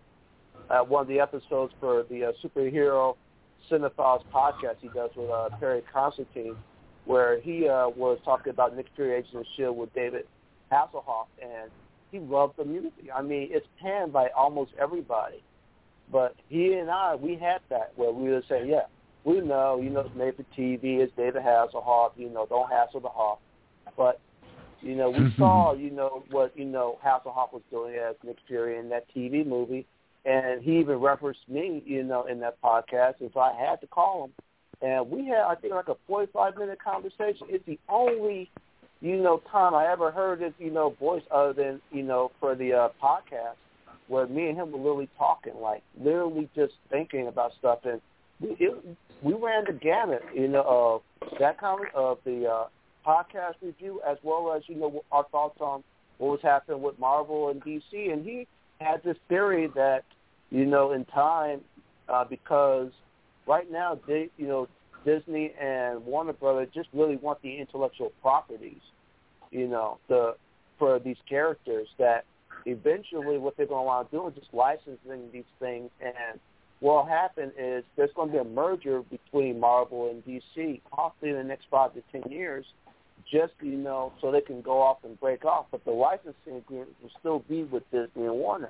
uh, one of the episodes for the uh, Superhero Cinephiles podcast he does with uh, Perry Constantine, where he uh, was talking about Nick Fury, Agents of S H I E L D with David Hasselhoff, and he loved the movie. I mean, it's panned by almost everybody. But he and I, we had that where we would say, yeah, we know, you know, it's made for T V, it's David Hasselhoff, you know, don't hassle the Hoff. But, you know, we saw, you know, what, you know, Hasselhoff was doing as Nick Fury in that T V movie. And he even referenced me, you know, in that podcast. And so I had to call him. And we had, I think, like a forty-five minute conversation. It's the only, you know, time I ever heard his, you know, voice other than, you know, for the uh, podcast, where me and him were literally talking, like literally just thinking about stuff. And we, it, we ran the gamut, you know, of that kind of the uh, podcast review, as well as, you know, our thoughts on what was happening with Marvel and D C. And he had this theory that, you know, in time, uh, because right now, they, you know, Disney and Warner Brothers just really want the intellectual properties, you know, the for these characters, that eventually what they're going to want to do is just licensing these things. And what will happen is there's going to be a merger between Marvel and D C possibly in the next five to ten years, just, you know, so they can go off and break off. But the licensing agreement will still be with Disney and Warner.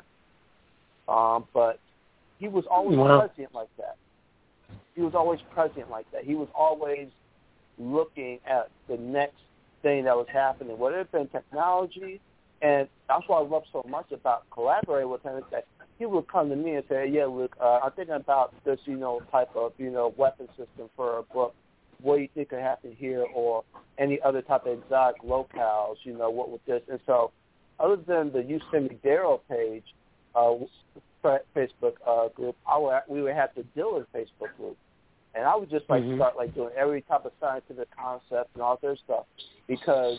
Um, but he was always wow. prescient like that. He was always prescient like that. He was always looking at the next thing that was happening, whether it been technology. And that's what I love so much about collaborating with him, is that he would come to me and say, yeah, look, uh, I'm thinking about this, you know, type of, you know, weapon system for a book. What do you think could happen here, or any other type of exotic locales, you know, what with this? And so other than the You Send Me Daryl page, uh, Facebook uh, group, I would, we would have the Dillard Facebook group. And I would just, like, mm-hmm. start, like, doing every type of scientific concept and all that stuff, because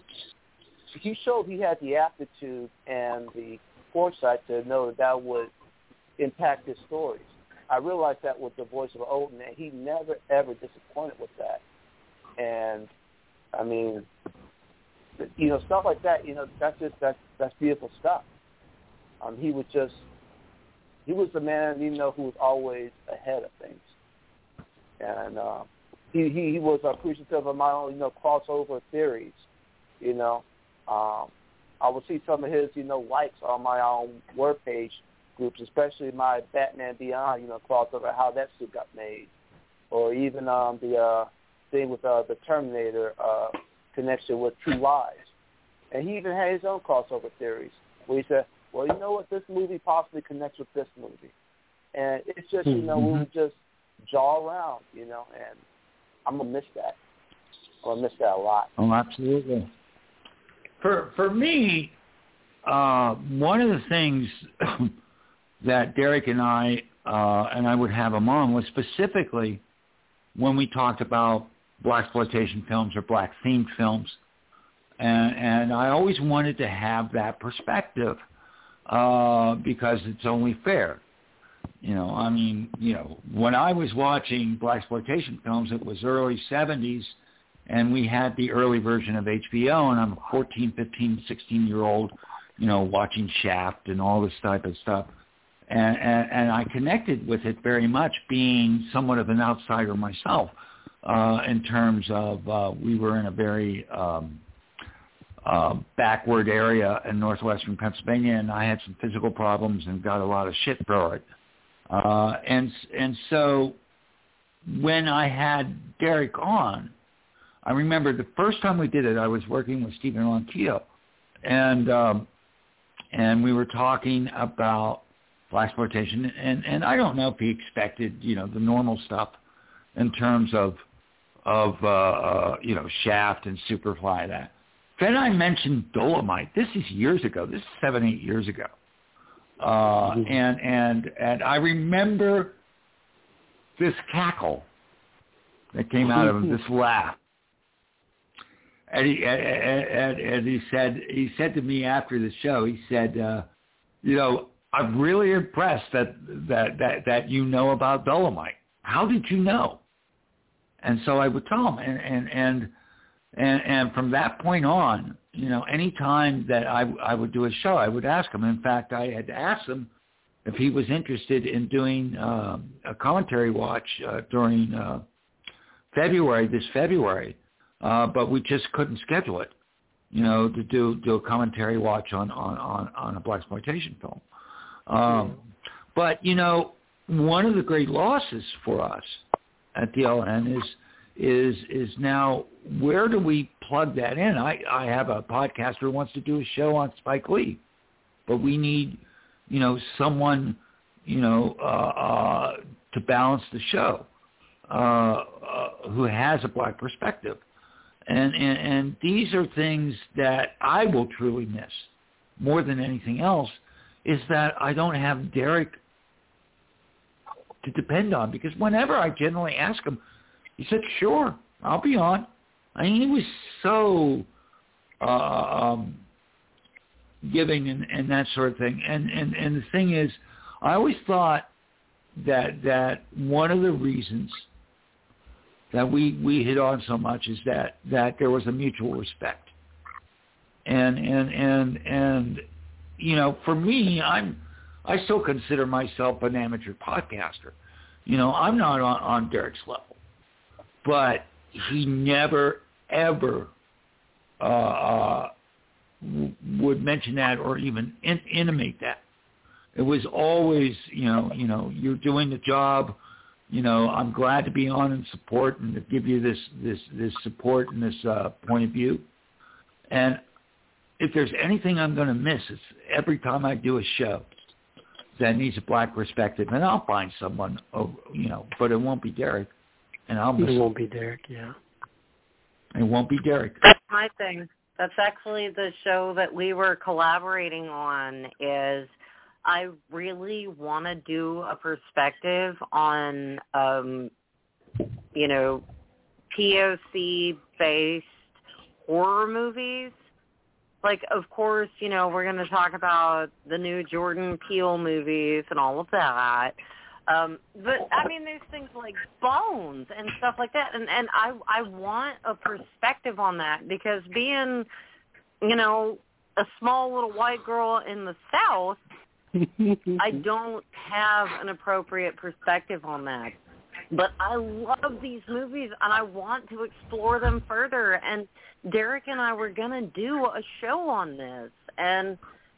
he showed he had the aptitude and the foresight to know that that would impact his stories. I realized that with the voice of Odin, and he never, ever disappointed with that. And, I mean, you know, stuff like that, you know, that's just, that's, that's beautiful stuff. Um, he was just, he was the man, you know, who was always ahead of things. And uh, he, he, he was appreciative of my own, you know, crossover theories, you know. Um, I would see some of his, you know, likes on my own wordpage groups, especially my Batman Beyond, you know, crossover, how that suit got made. Or even um, the uh, thing with uh, the Terminator uh, connection with True Lies. And he even had his own crossover theories, where he said, well, you know what, this movie possibly connects with this movie. And it's just, you know, mm-hmm. we would just jaw around, you know, and I'm going to miss that. I'm going to miss that a lot. Oh, absolutely. For for me, uh, one of the things that Derek and I, uh, and I would have him on, was specifically when we talked about blaxploitation films or black-themed films. And, and I always wanted to have that perspective uh, because it's only fair. You know, I mean, you know, when I was watching blaxploitation films, it was early seventies, and we had the early version of H B O, and I'm a fourteen, fifteen, sixteen-year-old, you know, watching Shaft and all this type of stuff. And, and, and I connected with it very much, being somewhat of an outsider myself uh, in terms of uh, we were in a very um, uh, backward area in northwestern Pennsylvania, and I had some physical problems and got a lot of shit for it. Uh, and and so when I had Derek on, I remember the first time we did it, I was working with Stephen Ronquillo, and um, and we were talking about blaxploitation, and, and I don't know if he expected, you know, the normal stuff in terms of of uh, uh, you know, Shaft and Superfly. That then I mentioned Dolomite. This is years ago. This is seven, eight years ago. Uh, and and and I remember this cackle that came out of him, this laugh. And he and, and, and he said he said to me after the show, he said, uh, you know, I'm really impressed that, that that that you know about Dolomite. How did you know? And so I would tell him, and and and and, and from that point on, you know, any time that I, I would do a show, I would ask him. In fact, I had asked him if he was interested in doing uh, a commentary watch uh, during uh, February, this February, uh, but we just couldn't schedule it, you know, to do, do a commentary watch on, on, on, on a blaxploitation film. Um, but, you know, one of the great losses for us at D L N is is is now, where do we plug that in? I, I have a podcaster who wants to do a show on Spike Lee, but we need, you know, someone, you know, uh, uh, to balance the show uh, uh, who has a black perspective. And, and, and these are things that I will truly miss more than anything else, is that I don't have Derek to depend on, because whenever I generally ask him, he said, sure, I'll be on. I mean, he was so uh, um, giving and, and that sort of thing. And, and, and the thing is, I always thought that that one of the reasons that we, we hit on so much is that, that there was a mutual respect. And, and, and, and, you know, for me, I'm, I still consider myself an amateur podcaster. You know, I'm not on, on Derek's level, but he never, ever uh, uh, w- would mention that or even in- intimate that. It was always, you know, you know, you're doing the job. You know, I'm glad to be on and support and to give you this, this, this support and this uh, point of view. And if there's anything I'm going to miss, it's every time I do a show that needs a black perspective, and I'll find someone, you know, but it won't be Derek, and I'll miss it. won't be Derek, yeah. It won't be Derek. That's my thing. That's actually the show that we were collaborating on. Is I really want to do a perspective on, um, you know, P O C-based horror movies. Like, of course, you know, we're going to talk about the new Jordan Peele movies and all of that. Um, but, I mean, there's things like Bones and stuff like that. And, and I, I want a perspective on that, because being, you know, a small little white girl in the South, I don't have an appropriate perspective on that. But I love these movies, and I want to explore them further. And Derek and I were going to do a show on this. And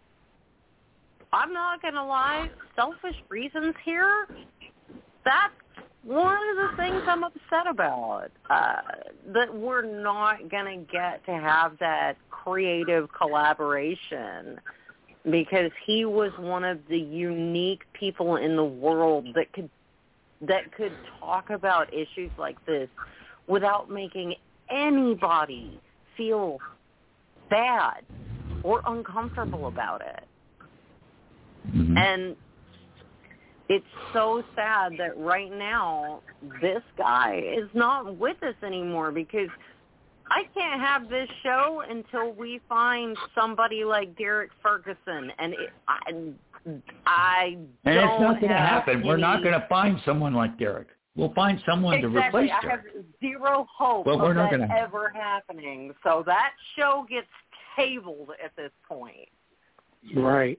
I'm not going to lie, selfish reasons here, that's one of the things I'm upset about, uh, that we're not going to get to have that creative collaboration, because he was one of the unique people in the world that could that could talk about issues like this without making anybody feel bad or uncomfortable about it. Mm-hmm. And it's so sad that right now this guy is not with us anymore, because I can't have this show until we find somebody like Derek Ferguson. And it, I, I and don't it's not going to happen. any... We're not going to find someone like Derek. We'll find someone exactly. to replace I Derek. have zero hope but of we're not that gonna... ever happening. So that show gets tabled at this point. Right.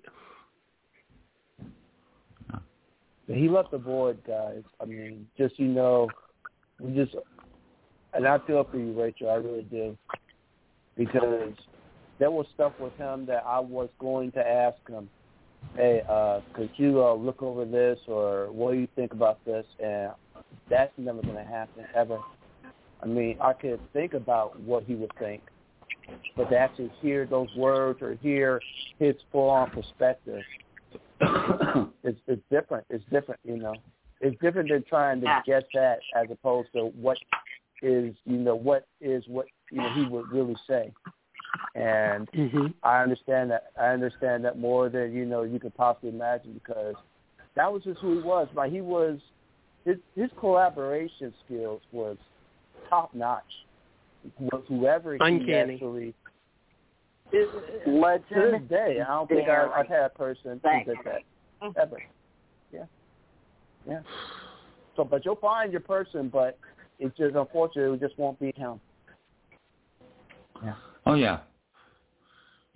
He left the board, guys. I mean, just, you know, we just, and I feel for you, Rachel, I really do, because there was stuff with him that I was going to ask him, hey, uh, could you uh, look over this, or what do you think about this? And that's never going to happen, ever. I mean, I could think about what he would think, but to actually hear those words or hear his full-on perspective, it's, it's different. It's different, you know. It's different than trying to get that, as opposed to what is, you know, what is what, you know, he would really say. And mm-hmm. I understand that. I understand that more than, you know, you could possibly imagine, because that was just who he was. Like, he was, his his collaboration skills was top notch. Was whoever Uncanny. he actually. It, it, Legend. To this day, I don't think I, I've had a person who did that ever. Yeah, yeah. So, but you'll find your person, but it just, unfortunately, it just won't be him. Yeah. Oh yeah,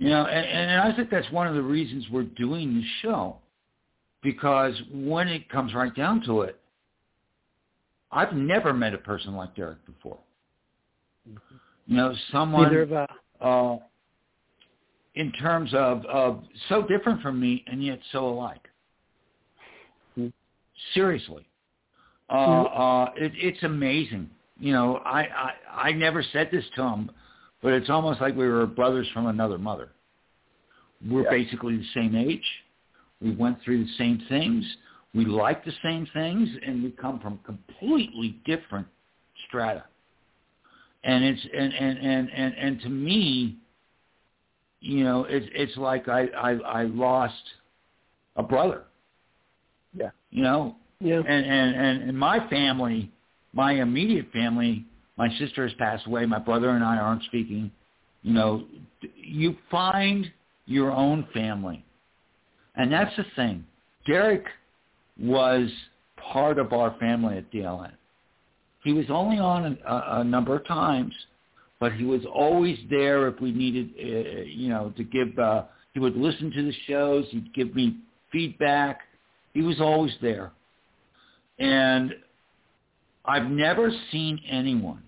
You know, and, and I think that's one of the reasons we're doing the show, because when it comes right down to it, I've never met a person like Derek before. Mm-hmm. You know, someone Neither have I. Uh, in terms of, of so different from me and yet so alike. Mm-hmm. Seriously. Uh, mm-hmm. uh, it, it's amazing. You know, I, I, I never said this to him, but it's almost like we were brothers from another mother. We're yeah. basically the same age. We went through the same things. We like the same things, and we come from completely different strata. And it's and and and and, and to me, you know, it's it's like I, I I lost a brother. Yeah. You know. Yeah. And and and in my family, my immediate family, my sister has passed away. My brother and I aren't speaking. You know, you find your own family, and that's the thing. Derek was part of our family at D L N. He was only on a, a number of times, but he was always there if we needed, uh, you know, to give. Uh, he would listen to the shows. He'd give me feedback. He was always there, and I've never seen anyone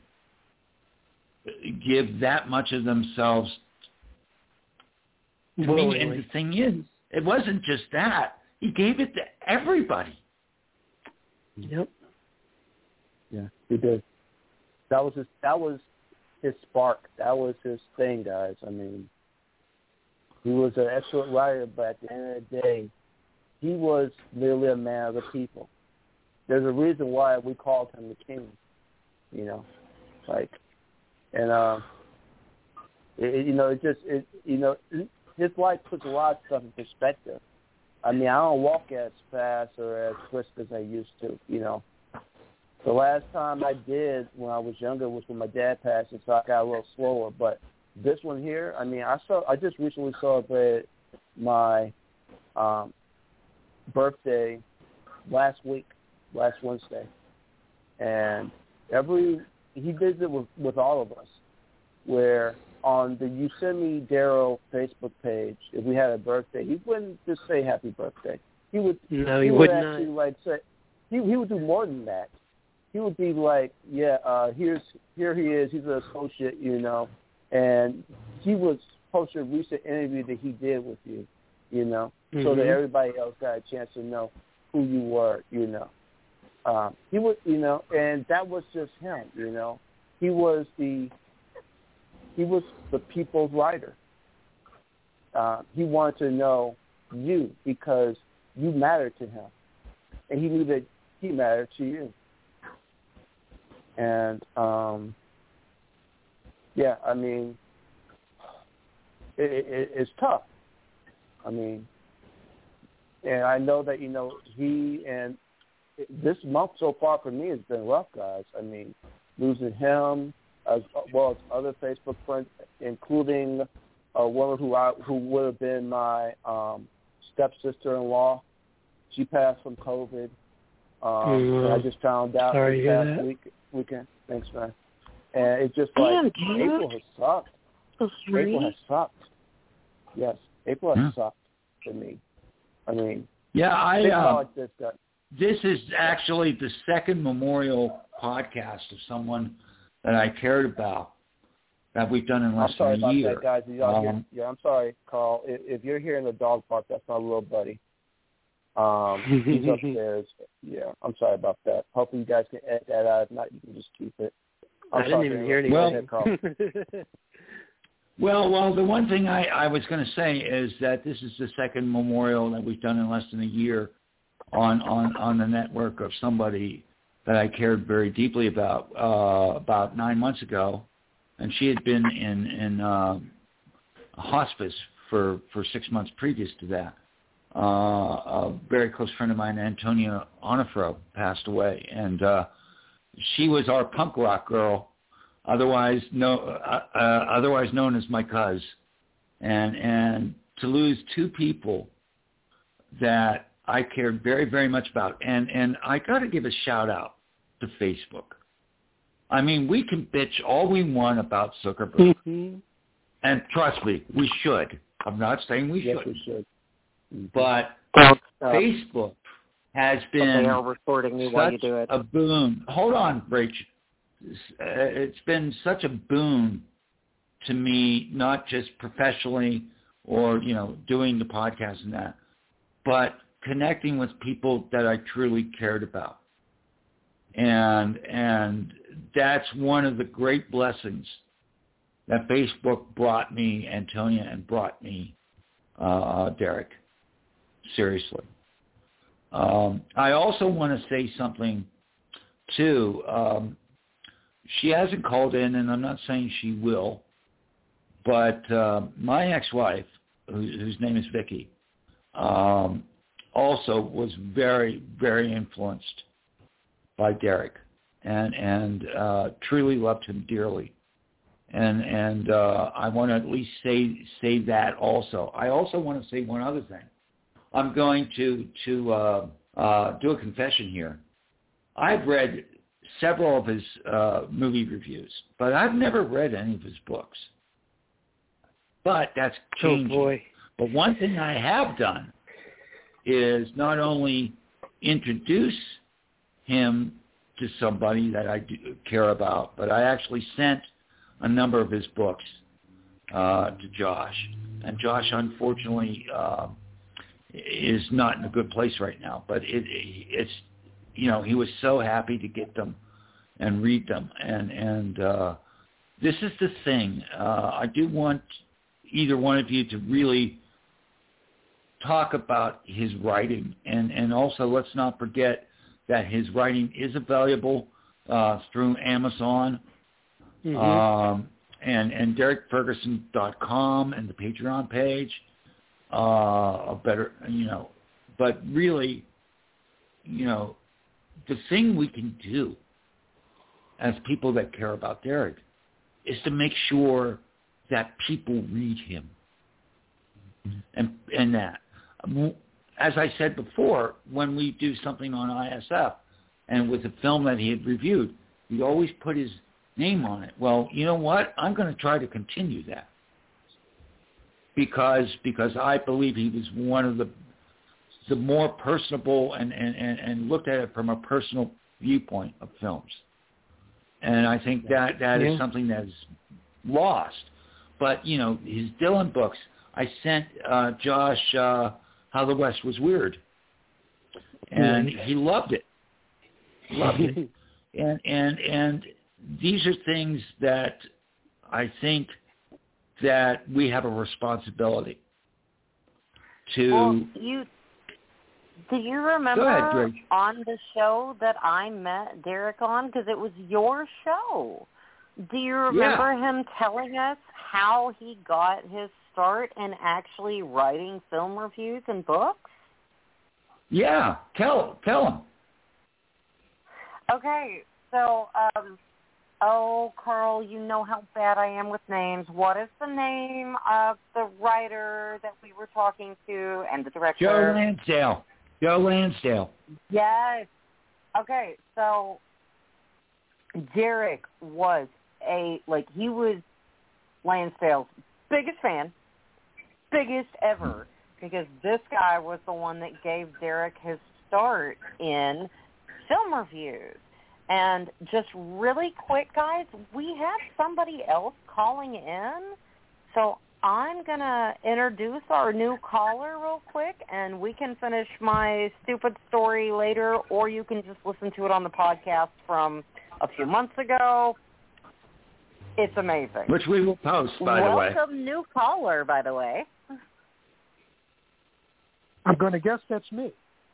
give that much of themselves to me. And the thing is, it wasn't just that. He gave it to everybody. Yep. Yeah, he did. That was his. That was his spark. That was his thing, guys. I mean, he was an excellent writer, but at the end of the day, he was literally a man of the people. There's a reason why we called him the king. You know, like, and uh, it, you know, it just, it, you know, his life puts a lot of stuff in perspective. I mean, I don't walk as fast or as brisk as I used to, you know. The last time I did when I was younger was when my dad passed, and so I got a little slower. But this one here, I mean, I saw. I just recently celebrated my um, birthday last week, last Wednesday, and every he did it with, with all of us, where on the Yosemite Darrow Facebook page, if we had a birthday, he wouldn't just say happy birthday. He would no, he, he would, would actually not. like say he he would do more than that. He would be like, yeah, uh, here's here he is. He's an associate, you know, and he would post a recent interview that he did with you, you know, mm-hmm. so that everybody else got a chance to know who you were, you know. Um, he would, you know, and that was just him, you know. He was the he was the people's writer. Uh, he wanted to know you because you mattered to him, and he knew that he mattered to you. And, um, yeah, I mean, it, it, it's tough. I mean, and I know that, you know, he and this month so far for me has been rough, guys. I mean, losing him as well as other Facebook friends, including a woman who I, who would have been my um, stepsister-in-law. She passed from COVID. Um, mm-hmm. and I just found out Sorry this past week, weekend. Thanks, man. And it's just like Damn, April has sucked. So April has sucked. Yes, April has yeah. sucked for me. I mean, yeah, I. Uh, like this, guy. This is actually the second memorial podcast of someone that I cared about that we've done in less I'm sorry than a about year. that, guys. Y'all um, hear, yeah, I'm sorry, Carl. If, if you're hearing the dog bark, that's my little buddy. Um, he's upstairs. Yeah, I'm sorry about that. Hopefully you guys can edit that out. If not, you can just keep it. I'm I sorry, didn't even hear well, anything. Carl. well, well, the one thing I, I was going to say is that this is the second memorial that we've done in less than a year on, on, on the network of somebody that I cared very deeply about uh, about nine months ago, and she had been in, in uh, hospice for, for six months previous to that. Uh, a very close friend of mine, Antonia Onifro, passed away, and uh, she was our punk rock girl, otherwise no, uh, uh, otherwise known as my cuz. And and to lose two people that I cared very, very much about, and and I got to give a shout out to Facebook. I mean, we can bitch all we want about Zuckerberg, and trust me, we should. I'm not saying we yes, shouldn't. we should. Mm-hmm. But Don't stop. Facebook has But been they are recording me while you such do it. a boon. Hold on, Rach. It's been such a boon to me, not just professionally or, you know, doing the podcast and that, but connecting with people that I truly cared about. And and that's one of the great blessings that Facebook brought me, Antonia, and brought me, uh, Derek. Seriously. Um, I also want to say something, too. Um, she hasn't called in, and I'm not saying she will, but uh, my ex-wife, who, whose name is Vicky, um, also was very, very influenced by Derek, and and uh, truly loved him dearly. And and uh, I want to at least say say that also. I also want to say one other thing. I'm going to to uh, uh, do a confession here. I've read several of his uh, movie reviews, but I've never read any of his books. But that's changing. Oh boy. But one thing I have done is not only introduce him to somebody that I do care about, but I actually sent a number of his books uh, to Josh. And Josh, unfortunately, uh, is not in a good place right now. But it, it's, you know, he was so happy to get them and read them. And, and uh, this is the thing. Uh, I do want either one of you to really talk about his writing. And, and also, let's not forget that his writing is available uh, through Amazon. Mm-hmm. Um, and, and Derek Ferguson dot com and the Patreon page, uh, a better, you know, but really, you know, the thing we can do as people that care about Derek is to make sure that people read him. And, and that, as I said before, when we do something on I S F and with a film that he had reviewed, we always put his name on it. Well, you know what? I'm going to try to continue that because because I believe he was one of the the more personable and, and, and, and looked at it from a personal viewpoint of films. And I think that that yeah. is something that is lost. But, you know, his Dylan books, I sent uh, Josh uh, How the West Was Weird. And yeah. he loved it. Loved it. And, and, and these are things that I think that we have a responsibility to... Well, you, do you remember ahead, on the show that I met Derek on? Because it was your show. Do you remember yeah. him telling us how he got his start in actually writing film reviews and books? Yeah, tell tell him. Okay, so, um, oh, Carl, you know how bad I am with names. What is the name of the writer that we were talking to and the director? Joe Lansdale. Joe Lansdale. Yes. Okay, so Derek was a, like, he was Lansdale's biggest fan, biggest ever, because this guy was the one that gave Derek his start in film reviews. And just really quick, guys, we have somebody else calling in, so I'm going to introduce our new caller real quick, and we can finish my stupid story later, or you can just listen to it on the podcast from a few months ago. It's amazing. Which we will post, by Welcome, the way. Welcome, new caller, by the way. I'm going to guess that's me.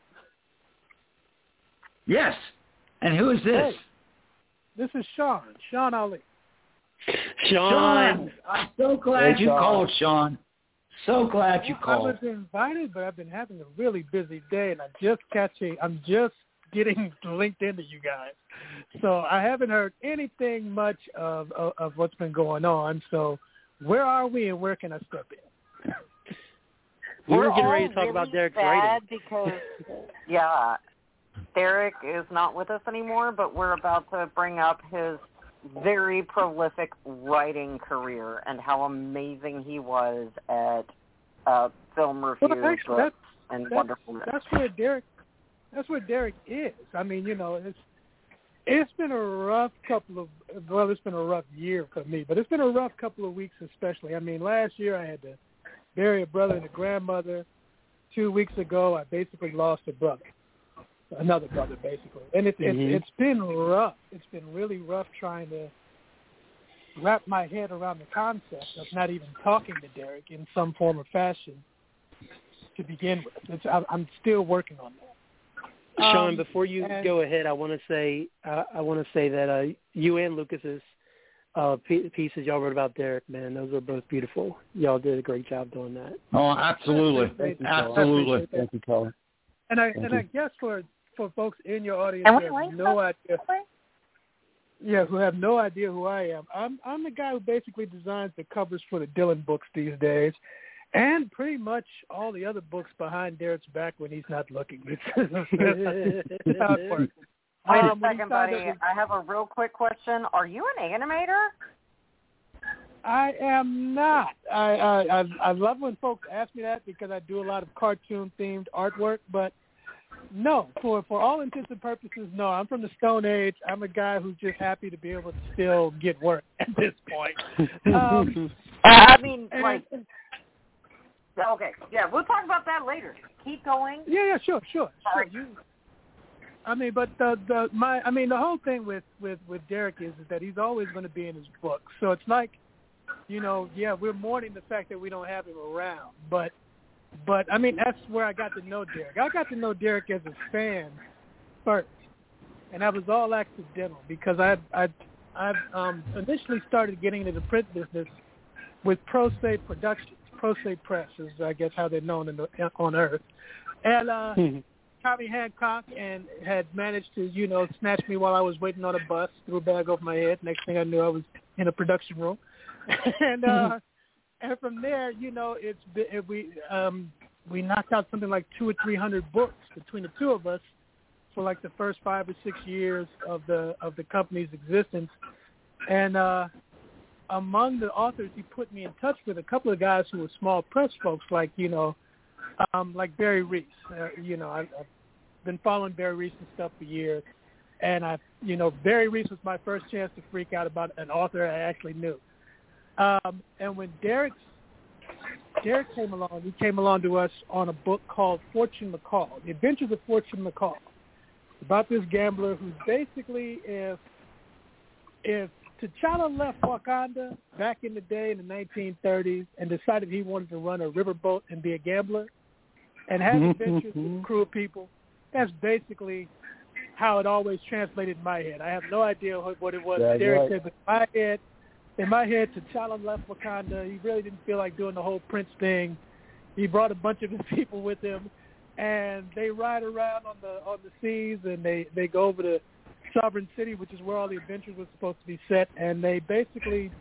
Yes. And who is this? Hey, this is Sean, Sean Ali. Sean. Sean, I'm so glad hey, you Sean. called, Sean. So glad you well, called. I was invited, but I've been having a really busy day, and I'm just catching, I'm just getting linked into you guys. So I haven't heard anything much of, of, of what's been going on. So where are we and where can I step in? We We're were getting all ready to talk really about Derek's sad writing. because, yeah, Derek is not with us anymore, but we're about to bring up his very prolific writing career and how amazing he was at uh, film reviews well, actually, that's, and that's, wonderfulness. That's where Derek. That's where Derek is. I mean, you know, it's it's been a rough couple of well, it's been a rough year for me, but it's been a rough couple of weeks especially. I mean, last year I had to bury a brother and a grandmother. Two weeks ago, I basically lost a brother, another brother, basically, and it's mm-hmm. it's it's been rough. It's been really rough trying to wrap my head around the concept of not even talking to Derek in some form or fashion to begin with. It's, I, I'm still working on that. Sean, Um, before you and, go ahead, I want to say uh, I want to say that uh, you and Lucas's uh, p- pieces y'all wrote about Derek, man, those were both beautiful. Y'all did a great job doing that. Oh, absolutely, Thank you, absolutely. Thank you, Colin. And I Thank and you. I guess for for folks in your audience And who we have like no that? idea, yeah, who have no idea who I am, I'm I'm the guy who basically designs the covers for the Dylan books these days. And pretty much all the other books behind Derek's back when he's not looking. It's, that's how it works. Wait Um, a when he second, signed buddy. up with- I have a real quick question. Are you an animator? I am not. I, I I I love when folks ask me that because I do a lot of cartoon-themed artwork, but no, for for all intents and purposes, no. I'm from the Stone Age. I'm a guy who's just happy to be able to still get work at this point. Um, I mean, and, like... Okay, yeah, we'll talk about that later. Keep going. Yeah, yeah, sure, sure, sure. Sorry. You, I mean, but the the my I mean the whole thing with with with Derek is, is that he's always going to be in his book. So it's like, you know, yeah, we're mourning the fact that we don't have him around, but but I mean that's where I got to know Derek. I got to know Derek as a fan first, and that was all accidental because I I I um, initially started getting into the print business with Pro Se Productions. Pro Se Press is, I guess, how they're known in the, on Earth. And uh, mm-hmm. Tommy Hancock and had managed to, you know, snatch me while I was waiting on a bus, threw a bag over my head. Next thing I knew, I was in a production room. and uh, mm-hmm. and from there, you know, it's it, we um, we knocked out something like two or three hundred books between the two of us for like the first five or six years of the of the company's existence. And uh, among the authors, he put me in touch with a couple of guys who were small press folks, like, you know, um, like Barry Reese. Uh, you know, I, I've been following Barry Reese and stuff for years. And, I, you know, Barry Reese was my first chance to freak out about an author I actually knew. Um, and when Derek's, Derek came along, he came along to us on a book called Fortune McCall, The Adventures of Fortune McCall, about this gambler who's basically, if if T'Challa left Wakanda back in the day in the nineteen thirties and decided he wanted to run a riverboat and be a gambler and have adventures with a crew of people. That's basically how it always translated in my head. I have no idea what, what it was That's Derek right. said, but in my head, in my head, T'Challa left Wakanda. He really didn't feel like doing the whole Prince thing. He brought a bunch of his people with him, and they ride around on the on the seas, and they, they go over to Sovereign City, which is where all the adventures were supposed to be set, and they basically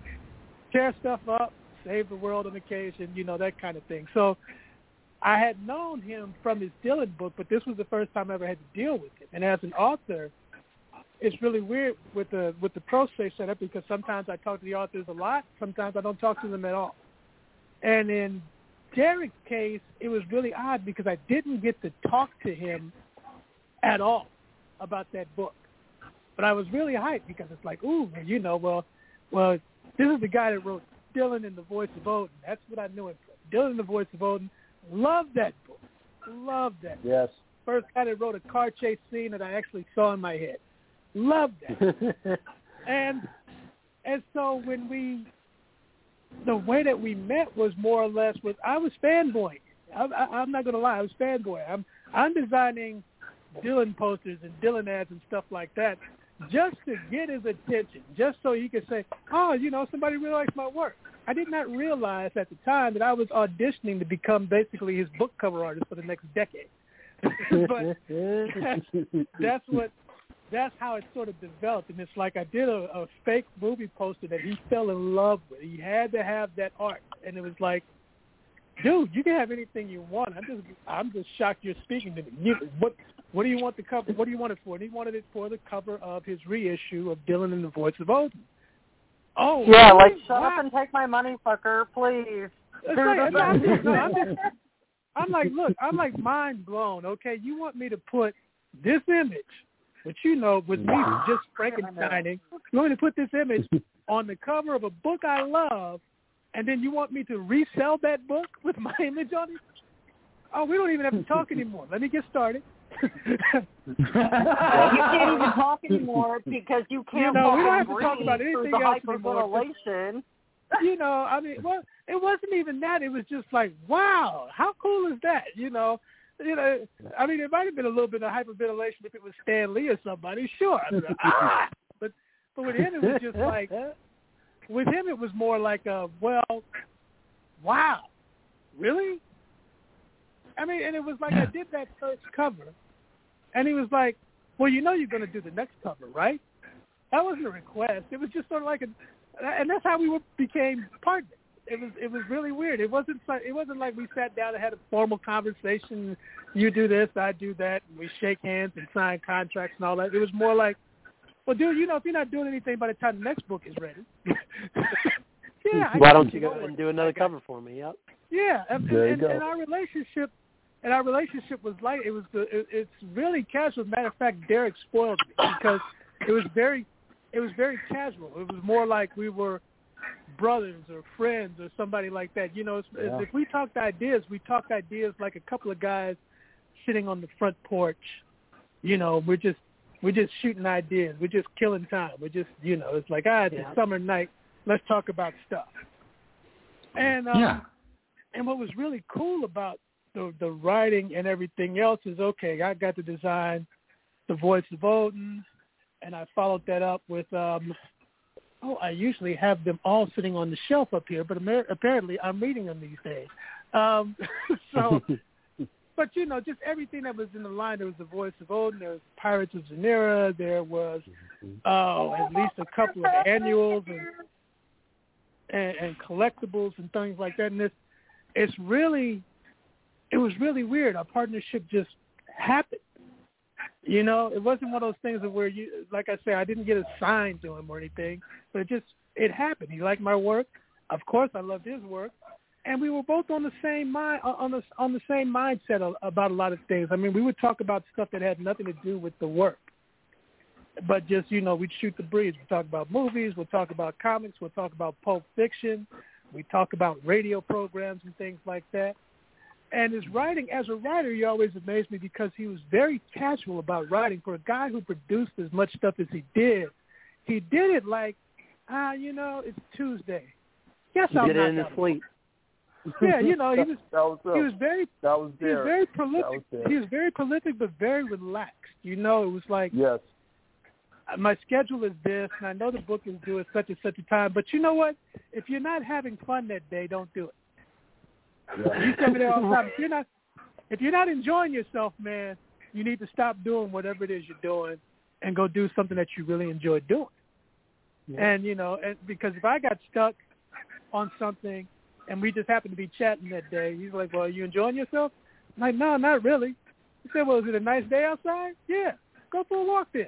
tear stuff up, save the world on occasion, you know, that kind of thing. So I had known him from his Dylan book, but this was the first time I ever had to deal with him. And as an author, it's really weird with the with the Pro Se setup because sometimes I talk to the authors a lot, sometimes I don't talk to them at all. And in Derek's case, it was really odd because I didn't get to talk to him at all about that book. But I was really hyped because it's like, ooh, you know, well, well, this is the guy that wrote Dylan in the Voice of Odin. That's what I knew him from. Dylan in the Voice of Odin. Loved that book. Loved that. Yes. First guy that wrote a car chase scene that I actually saw in my head. Loved that. and and so when we, the way that we met was more or less was I was fanboying. I, I, I'm not going to lie, I was fanboying. I'm I'm designing Dylan posters and Dylan ads and stuff like that just to get his attention, just so he could say, oh, you know, somebody really likes my work. I did not realize at the time that I was auditioning to become basically his book cover artist for the next decade. But that's, that's what, that's how it sort of developed. And it's like I did a, a fake movie poster that he fell in love with. He had to have that art. And it was like, dude, you can have anything you want. I'm just, I'm just shocked you're speaking to me. You, what, what do you want the cover? What do you want it for? And he wanted it for the cover of his reissue of Dylan and the Voice of Odin. Oh, yeah, really? like shut wow. up and take my money, fucker, please. It's like, no, I'm, just, no, I'm, just, I'm like, look, I'm like mind blown. Okay, you want me to put this image, which you know was me just Frankensteining. You want me to put this image on the cover of a book I love, and then you want me to resell that book with my image on it? Oh, we don't even have to talk anymore. Let me get started. Yeah, you can't even talk anymore because you can't. You know, we don't have to talk about anything the else anymore. Hyperventilation. You know, I mean, well, it wasn't even that. It was just like, wow, how cool is that? You know, you know. I mean, it might have been a little bit of hyperventilation if it was Stan Lee or somebody, sure. I mean, ah! But but with him, it was just like, with him, it was more like a, well, wow, really? I mean, and it was like I did that first cover, and he was like, well, you know you're going to do the next cover, right? That wasn't a request. It was just sort of like a, and that's how we were, became partners. It was it was really weird. It wasn't it wasn't like we sat down and had a formal conversation. You do this, I do that, and we shake hands and sign contracts and all that. It was more like, well, dude, you know, if you're not doing anything by the time the next book is ready, yeah. I Why don't you go ahead and do another cover for me? Yep. Yeah, and, There you and, go. and our relationship, and our relationship was like it was. The, it, it's really casual. Matter of fact, Derek spoiled me because it was very, it was very casual. It was more like we were brothers or friends or somebody like that. You know, it's, Yeah. if we talked ideas, we talked ideas like a couple of guys sitting on the front porch. You know, we're just we're just shooting ideas. We're just killing time. We're just, you know, it's like, ah, it's Yeah. a summer night. Let's talk about stuff. And um, Yeah. and what was really cool about the the writing and everything else is, okay, I got to design the Voice of Odin, and I followed that up with, um, oh, I usually have them all sitting on the shelf up here, but amer- apparently I'm reading them these days. Um, so, but, you know, just everything that was in the line. There was the Voice of Odin, there was Pirates of Zanera, there was, oh, at least a couple of annuals and, and, and collectibles and things like that. And this, it's really, it was really weird. Our partnership just happened. You know, it wasn't one of those things where you, like I say, I didn't get assigned to him or anything, but it just, it happened. He liked my work. Of course, I loved his work, and we were both on the same mind, on the on the same mindset about a lot of things. I mean, we would talk about stuff that had nothing to do with the work, but just, you know, we'd shoot the breeze. We'd talk about movies. We'd talk about comics. We'd talk about Pulp Fiction. We talk about radio programs and things like that. And his writing, as a writer, he always amazed me because he was very casual about writing. For a guy who produced as much stuff as he did, he did it like, ah, you know, it's Tuesday. Guess He I'm did not it in his gonna- sleep. Yeah, you know, he was That was he was very That was he was Derek. very That prolific. was Derek. He was very prolific, but very relaxed. You know, it was like, Yes. my schedule is this, and I know the book is due at such and such a time. But you know what? If you're not having fun that day, don't do it. Yeah. You tell me that all the time. If you're not, if you're not enjoying yourself, man, you need to stop doing whatever it is you're doing and go do something that you really enjoy doing. Yeah. And you know, and because if I got stuck on something and we just happened to be chatting that day, he's like, "Well, are you enjoying yourself?" I'm like, "No, not really." He said, "Well, is it a nice day outside?" "Yeah, go for a walk then."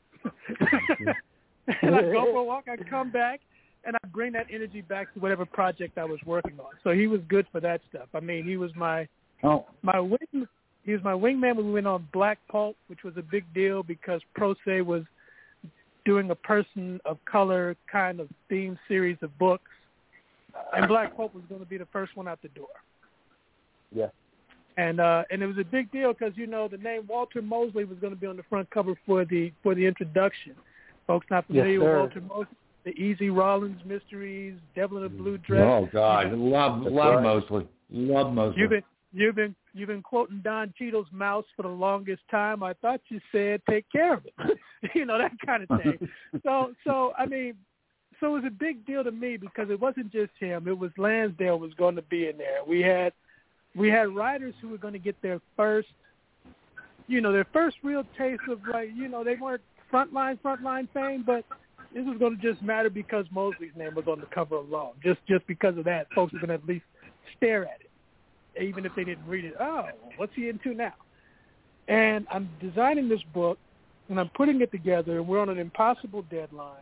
And I go for a walk. I come back. And I bring that energy back to whatever project I was working on. So he was good for that stuff. I mean, he was my Oh. my wing. He was my wingman when we went on Black Pulp, which was a big deal because Pro Se was doing a person of color kind of theme series of books, and Black Pulp was going to be the first one out the door. Yeah. And uh, and it was a big deal because, you know, the name Walter Mosley was going to be on the front cover for the for the introduction. Folks not familiar Yes, with sir. Walter Mosley. The Easy Rollins Mysteries, Devil in a Blue Dress. Oh God, love That's love right. Mosley. Love Mosley. You've been you've been you've been quoting Don Cheadle's Mouse for the longest time. I thought you said take care of it. You know, that kind of thing. so so I mean, so it was a big deal to me because it wasn't just him. It was Lansdale was going to be in there. We had we had writers who were going to get their first, you know, their first real taste of, like, you know, they weren't frontline frontline fame, but this was going to just matter because Mosley's name was on the cover alone. Just just because of that, folks were going to at least stare at it, even if they didn't read it. Oh, what's he into now? And I'm designing this book, and I'm putting it together, and we're on an impossible deadline.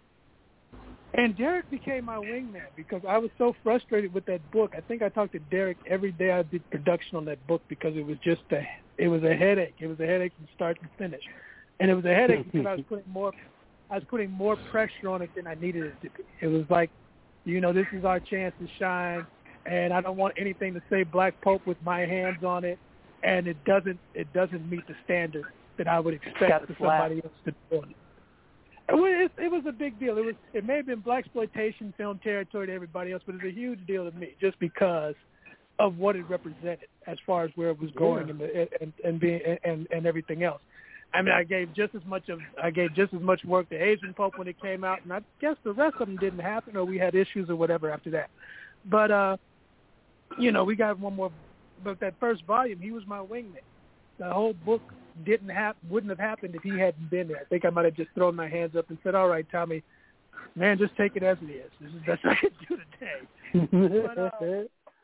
And Derek became my wingman because I was so frustrated with that book. I think I talked to Derek every day I did production on that book because it was just a, it was a headache. It was a headache from start to finish. And it was a headache because I was putting more, I was putting more pressure on it than I needed it to be. It was like, you know, this is our chance to shine, and I don't want anything to say Black Pope with my hands on it, and it doesn't, it doesn't meet the standard that I would expect for somebody else to do it. It, it was a big deal. It was. It may have been blaxploitation film territory to everybody else, but it was a huge deal to me just because of what it represented as far as where it was going yeah. and, the, and and being and and everything else. I mean, I gave just as much of I gave just as much work to Asian Pope when it came out, and I guess the rest of them didn't happen, or we had issues or whatever after that. But uh, you know, we got one more. But that first volume, he was my wingman. The whole book didn't have wouldn't have happened if he hadn't been there. I think I might have just thrown my hands up and said, "All right, Tommy, man, just take it as it is. This is the best I can do today." but, uh,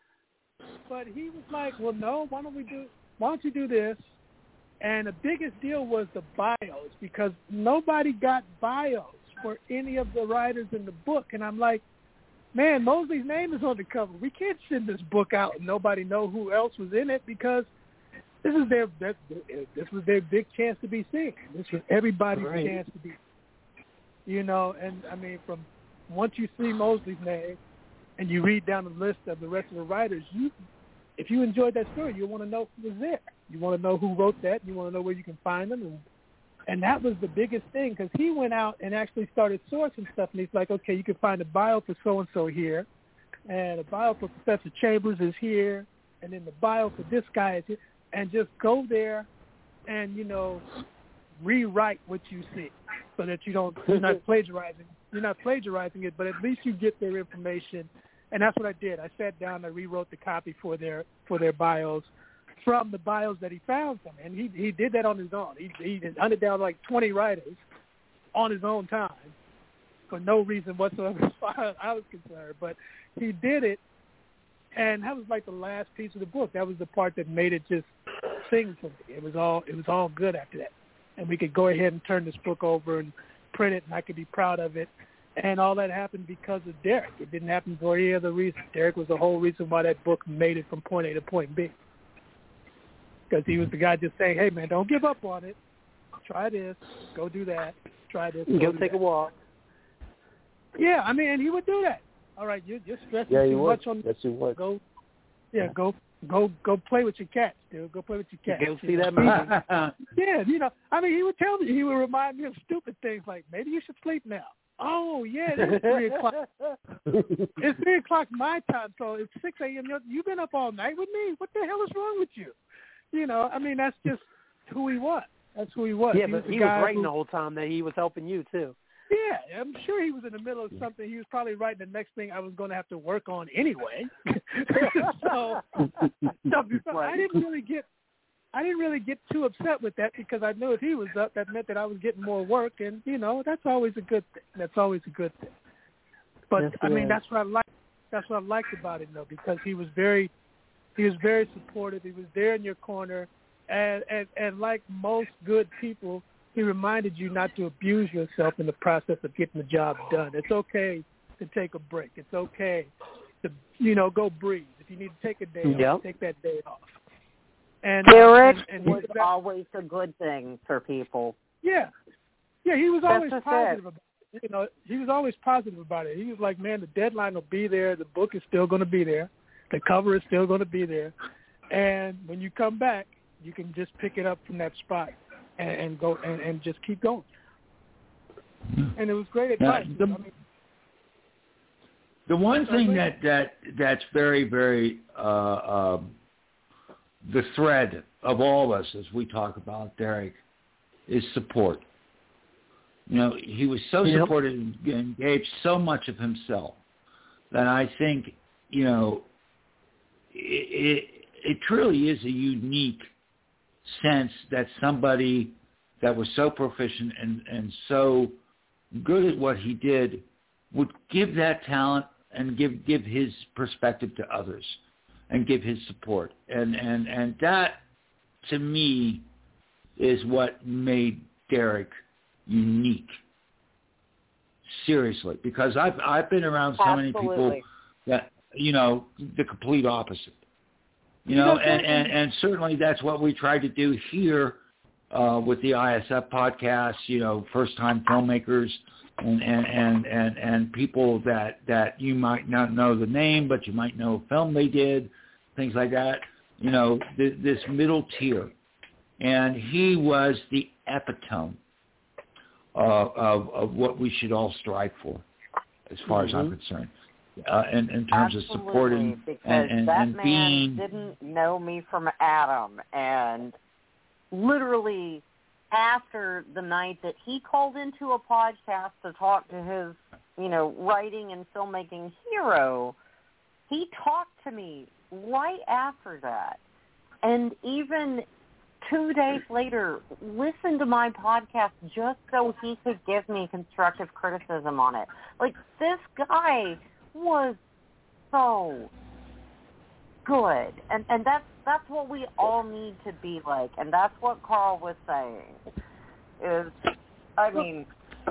but he was like, "Well, no, why don't we do? Why don't you do this?" And the biggest deal was the bios because nobody got bios for any of the writers in the book, and I'm like, "Man, Mosley's name is on the cover. We can't send this book out and nobody know who else was in it because." This is their that, this was their big chance to be seen. This was everybody's right. chance to be, you know. And I mean, from once you see Mosley's name and you read down the list of the rest of the writers, you, if you enjoyed that story, you want to know who was there. You want to know who wrote that. You want to know where you can find them, and and that was the biggest thing because he went out and actually started sourcing stuff. And he's like, okay, you can find a bio for so and so here, and a bio for Professor Chambers is here, and then the bio for this guy is here. And just go there and, you know, rewrite what you see so that you don't, you're not plagiarizing. You're not plagiarizing it, but at least you get their information. And that's what I did. I sat down and I rewrote the copy for their for their bios from the bios that he found them. And he he did that on his own. He, he hunted down like twenty writers on his own time for no reason whatsoever as far as I was concerned. But he did it. And that was like the last piece of the book. That was the part that made it just sing for me. It was all it was all good after that. And we could go ahead and turn this book over and print it, and I could be proud of it. And all that happened because of Derek. It didn't happen for any other reason. Derek was the whole reason why that book made it from point A to point B. Because he was the guy just saying, hey, man, don't give up on it. Try this. Go do that. Try this. Go, go take that. a walk. Yeah, I mean, and he would do that. All right, you're, you're stressing yeah, too would. much on yes, you would. Go, yeah, go, go, go play with your cats, dude. Go play with your cats. Go see that movie. Yeah, you know, I mean, he would tell me, he would remind me of stupid things like maybe you should sleep now. Oh yeah, it's three o'clock. It's three o'clock my time, so it's six a.m. You've been up all night with me. What the hell is wrong with you? You know, I mean, that's just who he was. That's who he was. Yeah, he but was he was writing who, the whole time that he was helping you too. Yeah, I'm sure he was in the middle of something. He was probably writing the next thing I was going to have to work on anyway. so, so I didn't really get, I didn't really get too upset with that because I knew if he was up, that meant that I was getting more work, and you know that's always a good thing. That's always a good thing. But yes, I mean, is. that's what I liked. That's what I liked about it, though, because he was very, he was very supportive. He was there in your corner, and and and like most good people. He reminded you not to abuse yourself in the process of getting the job done. It's okay to take a break. It's okay to, you know, go breathe. If you need to take a day yep. off, take that day off. And Derek uh, and, and was that, always a good thing for people. Yeah. Yeah, he was That's always positive it. about it. You know, he was always positive about it. He was like, man, the deadline will be there. The book is still going to be there. The cover is still going to be there. And when you come back, you can just pick it up from that spot. And, and go and, and just keep going. And it was great advice. Uh, the, I mean, the one thing that, that that's very, very uh, um, the thread of all of us as we talk about Derek is support. You know, he was so yep. supportive and gave so much of himself that I think, you know, it, it, it truly is a unique sense that somebody that was so proficient and, and so good at what he did would give that talent and give give his perspective to others and give his support. And, and, and that, to me, is what made Derek unique. Seriously, because I've I've been around so Absolutely. many people that, you know, the complete opposite. You know, and, and, and certainly that's what we try to do here uh, with the I S F podcast, you know, first-time filmmakers and, and, and, and, and people that, that you might not know the name, but you might know a film they did, things like that, you know, th- this middle tier. And he was the epitome uh, of, of what we should all strive for, as far mm-hmm. as I'm concerned. Uh, in, in terms Absolutely, of supporting because and, and, that and man being... didn't know me from Adam, and literally after the night that he called into a podcast to talk to his, you know, writing and filmmaking hero, he talked to me right after that, and even two days later, listened to my podcast just so he could give me constructive criticism on it. Like, this guy was so good, and and that's that's what we all need to be like, and that's what Carl was saying. Is, I mean,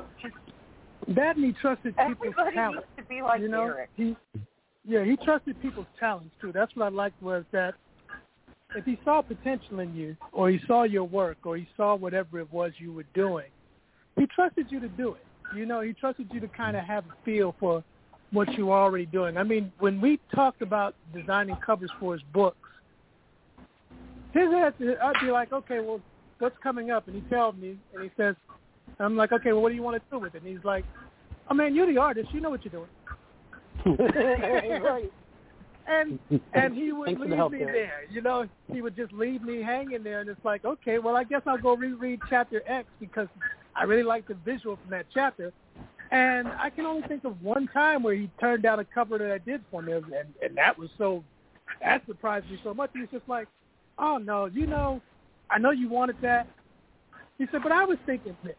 that and he trusted people's everybody talent. needs to be like you know, Derek. He, yeah, he trusted people's talents too. That's what I liked, was that if he saw potential in you, or he saw your work, or he saw whatever it was you were doing, he trusted you to do it. You know, he trusted you to kind of have a feel for what you were already doing. I mean, when we talked about designing covers for his books, his answer, I'd be like, okay, well, what's coming up? And he tells me, and he says, I'm like, okay, well, what do you want to do with it? And he's like, oh, man, you're the artist. You know what you're doing. Right. And and he would Thanks leave the me there. there. You know, he would just leave me hanging there, and it's like, okay, well, I guess I'll go reread Chapter X because I really like the visual from that chapter. And I can only think of one time where he turned down a cover that I did for him, and, and that was so, that surprised me so much. He was just like, oh, no, you know, I know you wanted that. He said, but I was thinking this.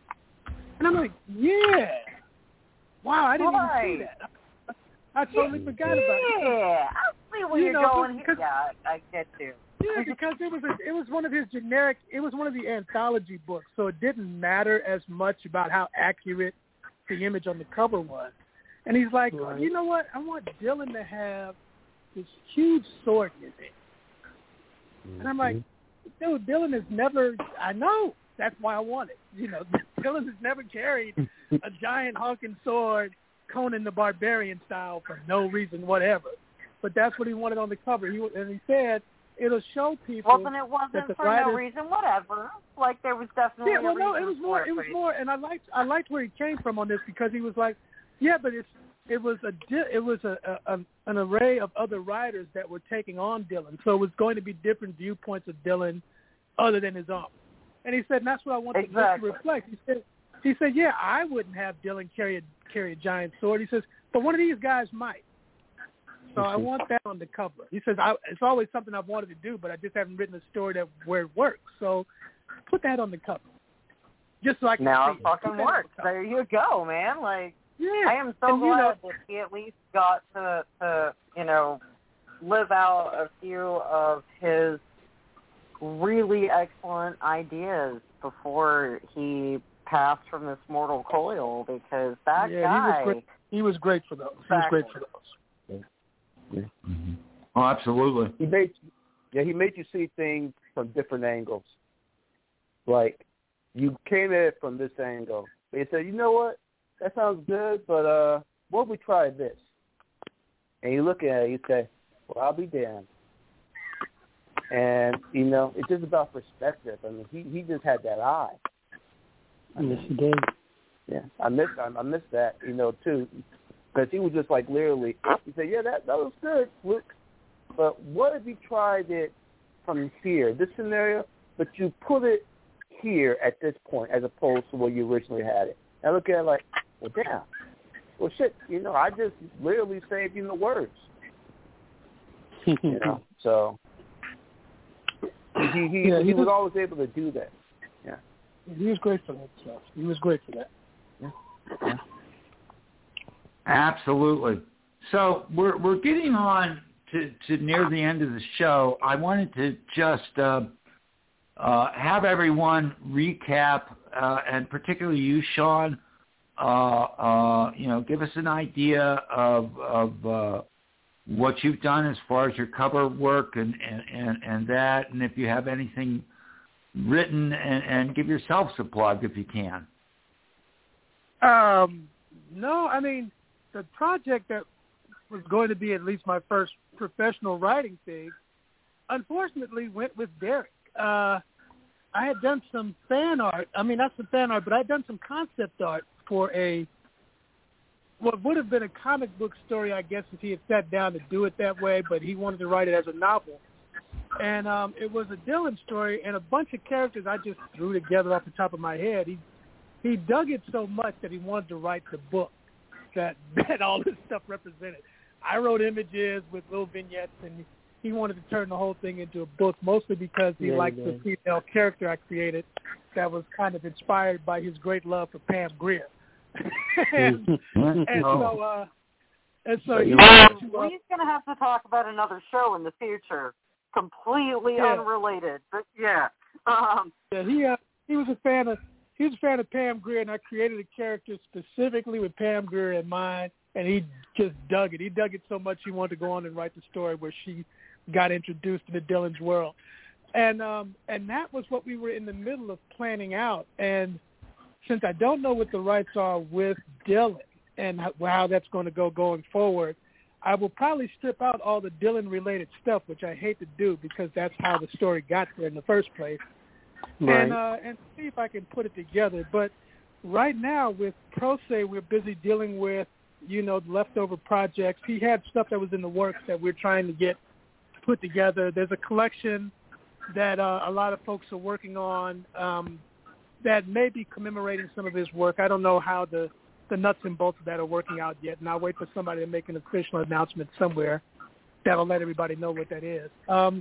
And I'm like, yeah. Wow, I didn't right. even see that. I, I totally forgot about it. Yeah, I see where you you're know, going because, here. Yeah, I get you. Yeah, because it was a, it was one of his generic, it was one of the anthology books, so it didn't matter as much about how accurate the image on the cover was. And he's like, right. oh, you know what? I want Dylan to have this huge sword in his hand. Mm-hmm. And I'm like, dude, Dylan has never, I know, that's why I want it. You know, Dylan has never carried a giant honking sword, Conan the Barbarian style, for no reason whatever. But that's what he wanted on the cover. He And he said, it'll show people. Well, then it wasn't for writers, no reason whatever. Like, there was definitely yeah, well, a no, reason it was for more. it, It was more, and I liked. I liked where he came from on this, because he was like, yeah, but it's it was a it was a, a, a an array of other writers that were taking on Dylan, so it was going to be different viewpoints of Dylan, other than his own. And he said, and that's what I want exactly. the book to reflect. He said, he said, yeah, I wouldn't have Dylan carry a carry a giant sword. He says, but one of these guys might. So I want that on the cover. He says, I, it's always something I've wanted to do, but I just haven't written a story that where it works. So put that on the cover. Just so I can now see it fucking it. works. The there you go, man. Like, yeah. I am so and, glad you know, that he at least got to, to, you know, live out a few of his really excellent ideas before he passed from this mortal coil, because that yeah, guy... He was, great. he was great for those. Exactly. He was great for those. Yeah. Mm-hmm. Oh, absolutely. He made, yeah, he made you see things from different angles. Like, you came at it from this angle. They said, you know what? That sounds good, but uh, what if we try this? And you look at it, you say, well, I'll be damned. And, you know, it's just about perspective. I mean, he, he just had that eye. I yes, he did. Yeah, I miss I, I miss that, you know, too. Because he was just like literally, he said, yeah, that, that was good, Luke. But what if you tried it from here, this scenario, but you put it here at this point as opposed to where you originally had it? And I look at it like, well, damn. Well, shit, you know, I just literally saved you the words. You know, so he, he, yeah, he, he was was always able to do that. Yeah. He was great for that stuff. He was great for that. Yeah. Yeah. Absolutely. So we're we're getting on to, to near the end of the show. I wanted to just uh, uh, have everyone recap, uh, and particularly you, Sean, uh, uh, you know, give us an idea of, of uh, what you've done as far as your cover work and, and, and, and that, and if you have anything written, and, and give yourself a plug if you can. Um, no, I mean, the project that was going to be at least my first professional writing thing, unfortunately went with Derek. Uh, I had done some fan art. I mean, not some fan art, but I had done some concept art for a, what would have been a comic book story, I guess, if he had sat down to do it that way, but he wanted to write it as a novel. And um, it was a Dylan story, and a bunch of characters I just threw together off the top of my head. He he dug it so much that he wanted to write the book that, that all this stuff represented. I wrote images with little vignettes, and he wanted to turn the whole thing into a book, mostly because he yeah, liked yeah. the female character I created that was kind of inspired by his great love for Pam Grier. and, and so, uh, and so he wanted to, uh, He's going to have to talk about another show in the future, completely yeah. unrelated. But yeah, um, yeah, he uh, he was a fan of he was a fan of Pam Grier, and I created a character specifically with Pam Grier in mind, and he just dug it. He dug it so much he wanted to go on and write the story where she got introduced into Dylan's world, and um, and that was what we were in the middle of planning out. And since I don't know what the rights are with Dylan and how, how that's going to go going forward, I will probably strip out all the Dylan-related stuff, which I hate to do because that's how the story got there in the first place, Right. and uh, and see if I can put it together. But right now with Pro Se, we're busy dealing with, you know, leftover projects. He had stuff that was in the works that we're trying to get put together. There's a collection that uh, a lot of folks are working on um, that may be commemorating some of his work. I don't know how the, the nuts and bolts of that are working out yet, and I'll wait for somebody to make an official announcement somewhere that'll let everybody know what that is. Um,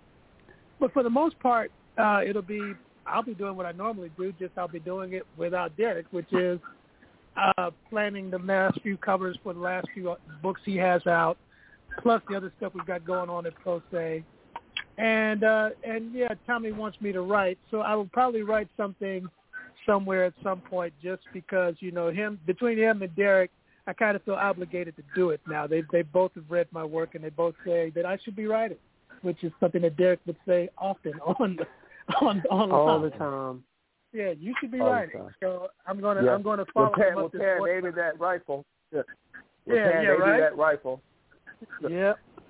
but for the most part, uh, it'll be, I'll be doing what I normally do, just I'll be doing it without Derek, which is uh, planning the last few covers for the last few books he has out, plus the other stuff we've got going on at Pro Se. And, uh, and yeah, Tommy wants me to write, so I will probably write something somewhere at some point just because, you know, him between him and Derek, I kind of feel obligated to do it now. They they both have read my work, and they both say that I should be writing, which is something that Derek would say often on on on all the time. Yeah, you should be All the writing. time. So I'm gonna Yeah. I'm gonna follow We'll him up this Pam morning. maybe that rifle. Yeah, we'll Yeah, Pam yeah, maybe right? that rifle. Yeah.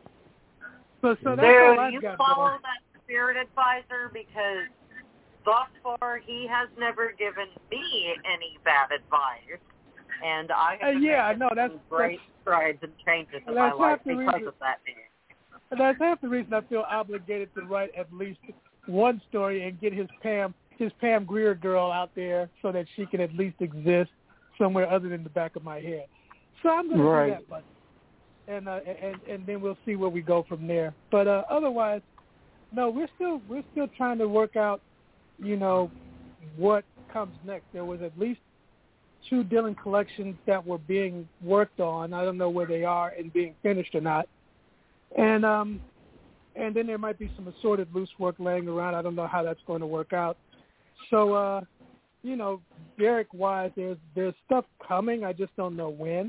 So so that's dude, all I've you got follow going. that spirit advisor because thus far he has never given me any bad advice, and I have Uh, been yeah, I making know that's some great that's, strides and changes in Well, my that's life half the because reason- of that man. that's half the reason I feel obligated to write at least one story and get his Pam his Pam Grier girl out there so that she can at least exist somewhere other than the back of my head. So I'm going to Right. do that, but and uh, and and then we'll see where we go from there. But uh, otherwise, no, we're still we're still trying to work out, you know, what comes next. There was at least two Dylan collections that were being worked on. I don't know where they are and being finished or not. And um, and then there might be some assorted loose work laying around. I don't know how that's going to work out. So, uh, you know, Derek-wise, there's there's stuff coming. I just don't know when.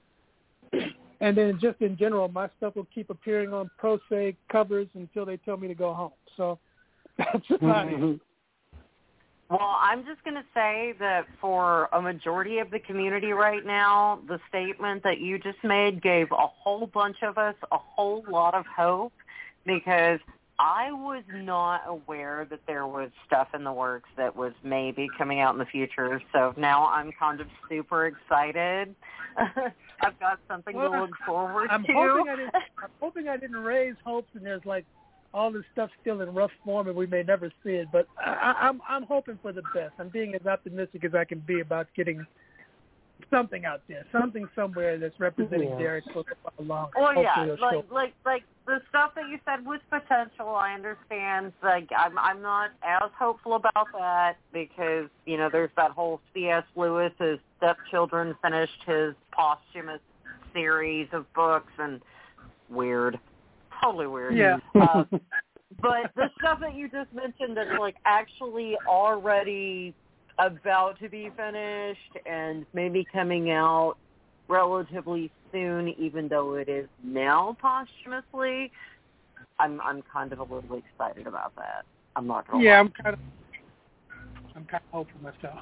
And then just in general, my stuff will keep appearing on Pro Se covers until they tell me to go home. So that's about it. Well, I'm just going to say that for a majority of the community right now, the statement that you just made gave a whole bunch of us a whole lot of hope because I was not aware that there was stuff in the works that was maybe coming out in the future. So now I'm kind of super excited. I've got something Well, to look forward I'm to. hoping I didn't, I'm hoping I didn't raise hopes and there's like all this stuff still in rough form and we may never see it. But I, I, I'm I'm hoping for the best. I'm being as optimistic as I can be about getting something out there, something somewhere that's representing Yeah. Derek for a while longer. Well, Hopefully yeah, it'll like show. like like the stuff that you said was potential. I understand. Like I'm I'm not as hopeful about that because you know there's that whole C S Lewis, his stepchildren finished his posthumous series of books and weird, totally weird. Yeah. Uh, But the stuff that you just mentioned that's like actually already about to be finished and maybe coming out relatively soon, even though it is now posthumously, I'm I'm kind of a little excited about that. I'm not gonna Yeah, lie. I'm kind of I'm kind of hopeful myself.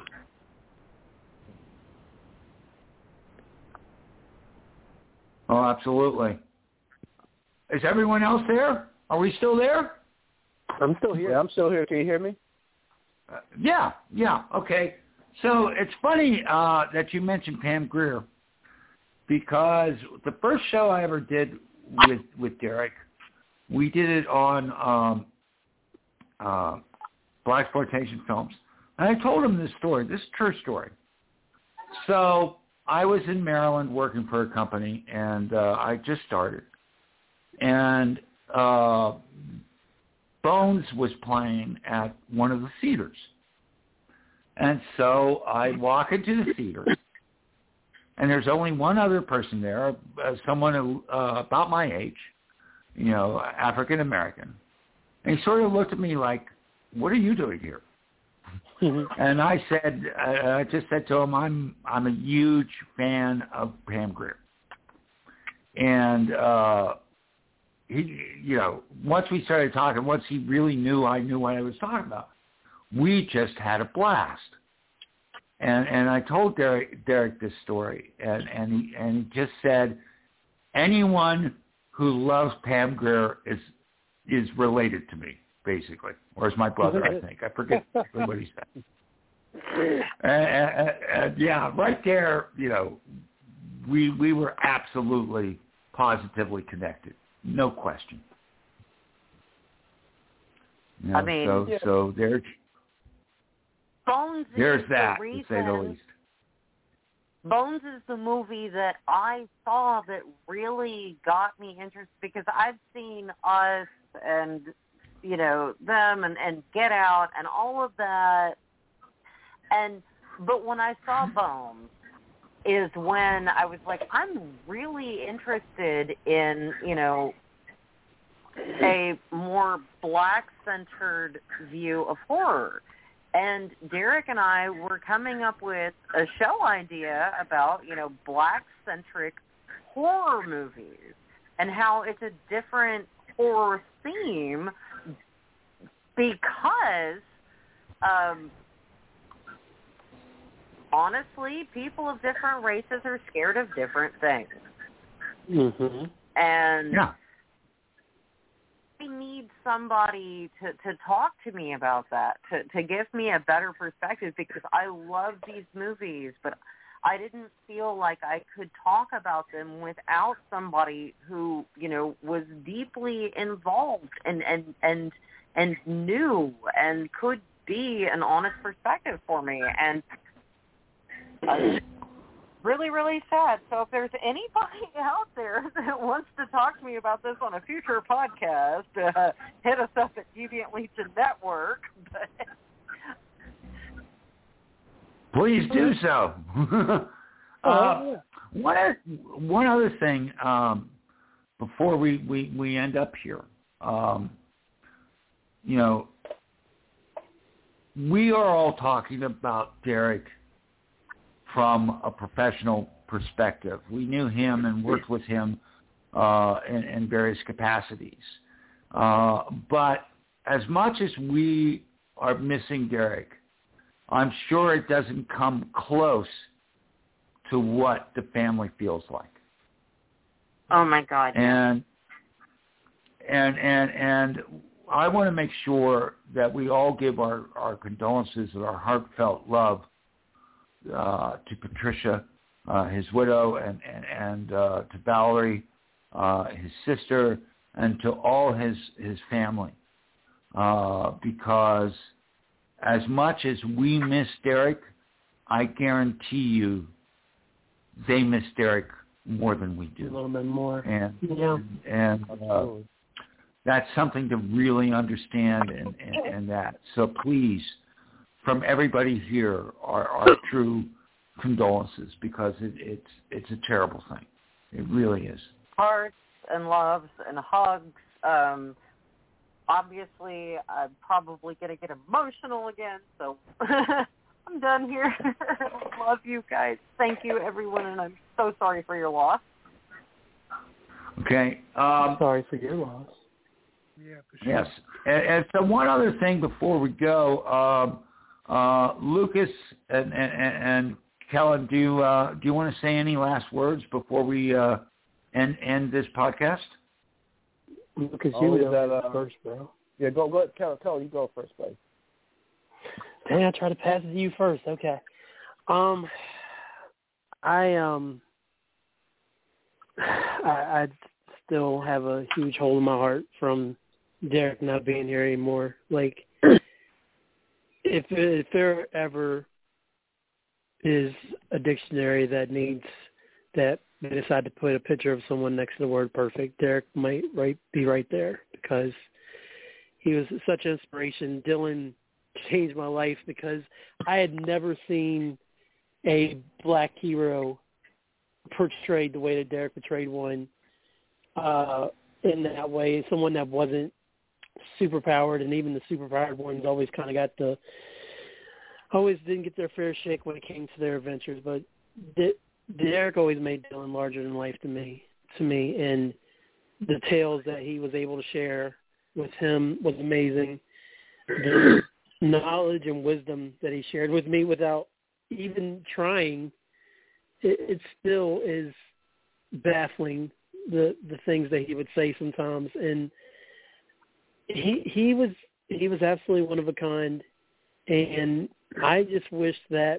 Oh, absolutely. Is everyone else there? Are we still there? I'm still here. I'm still here. Can you hear me? Uh, yeah, yeah, okay. So it's funny uh, that you mentioned Pam Grier, because the first show I ever did with with Derek, we did it on um, uh, blaxploitation films, and I told him this story. This is a true story. So I was in Maryland working for a company, and uh, I just started, and uh, Bones was playing at one of the theaters. And so I walk into the theater, and there's only one other person there, uh, someone uh, about my age, you know, African American. And he sort of looked at me like, "What are you doing here?" And I said, I, I just said to him, I'm I'm a huge fan of Pam Grier. And uh, he, you know, once we started talking, once he really knew I knew what I was talking about, we just had a blast. And and I told Derek, Derek this story, and and he, and he just said, anyone who loves Pam Grier is is related to me, basically, or is my brother, I think. I forget what he said. And, and, and yeah, right there, you know, we we were absolutely, positively connected, no question. You know, I mean, so yeah. so there's Bones there's is that, the reason, to say the least. Bones is the movie that I saw that really got me interested, because I've seen Us and, you know, them and, and Get Out and all of that. And but when I saw Bones is when I was like, I'm really interested in, you know, a more black-centered view of horror. And Derek and I were coming up with a show idea about, you know, black-centric horror movies and how it's a different horror theme because, um, honestly, people of different races are scared of different things. Mm-hmm. And yeah. I need somebody to, to talk to me about that, to, to give me a better perspective, because I love these movies, but I didn't feel like I could talk about them without somebody who, you know, was deeply involved and, and, and, and knew and could be an honest perspective for me. And uh, really, really sad. So if there's anybody out there that wants to talk to me about this on a future podcast, uh, hit us up at Deviant Legion Network. But please do so. uh, Oh, yeah. one, one other thing um, before we, we, we end up here. Um, you know, we are all talking about Derek from a professional perspective. We knew him and worked with him uh, in, in various capacities. Uh, but as much as we are missing Derek, I'm sure it doesn't come close to what the family feels like. oh my God! And and and and I want to make sure that we all give our, our condolences and our heartfelt love uh, to Patricia, uh, his widow, and and, and uh, to Valerie, uh, his sister, and to all his his family, uh, because as much as we miss Derek, I guarantee you they miss Derek more than we do. A little bit more. And yeah. and uh, that's something to really understand in, in, in that. So please, from everybody here, our, our true condolences, because it, it's it's a terrible thing. It really is. Hearts and loves and hugs. Um, obviously, I'm probably going to get emotional again, so I'm done here. Love you guys. Thank you, everyone, and I'm so sorry for your loss. Okay. Um, sorry for your loss. Yeah, for sure. Yes. And, and so one other thing before we go, um, uh, Lucas and, and, and Kellen, do you, uh, do you want to say any last words before we uh, end, end this podcast? Lucas, you oh, go that, uh, first, bro. Yeah, go, go, Kellen, Kellen, you go first, buddy. Dang, I try to pass it to you first. Okay. Um, I um, I, I still have a huge hole in my heart from Derek not being here anymore. Like, if if there ever is a dictionary that needs that they decide to put a picture of someone next to the word perfect, Derek might right be right there, because he was such an inspiration. Dylan changed my life because I had never seen a black hero portrayed the way that Derek portrayed one uh, in that way. Someone that wasn't superpowered, and even the superpowered ones always kind of got the always didn't get their fair shake when it came to their adventures. But D- Derek always made Dylan larger than life to me. To me, and the tales that he was able to share with him was amazing. The knowledge and wisdom that he shared with me without even trying, it, it still is baffling, the the things that he would say sometimes. And he he was he was absolutely one of a kind. And I just wish that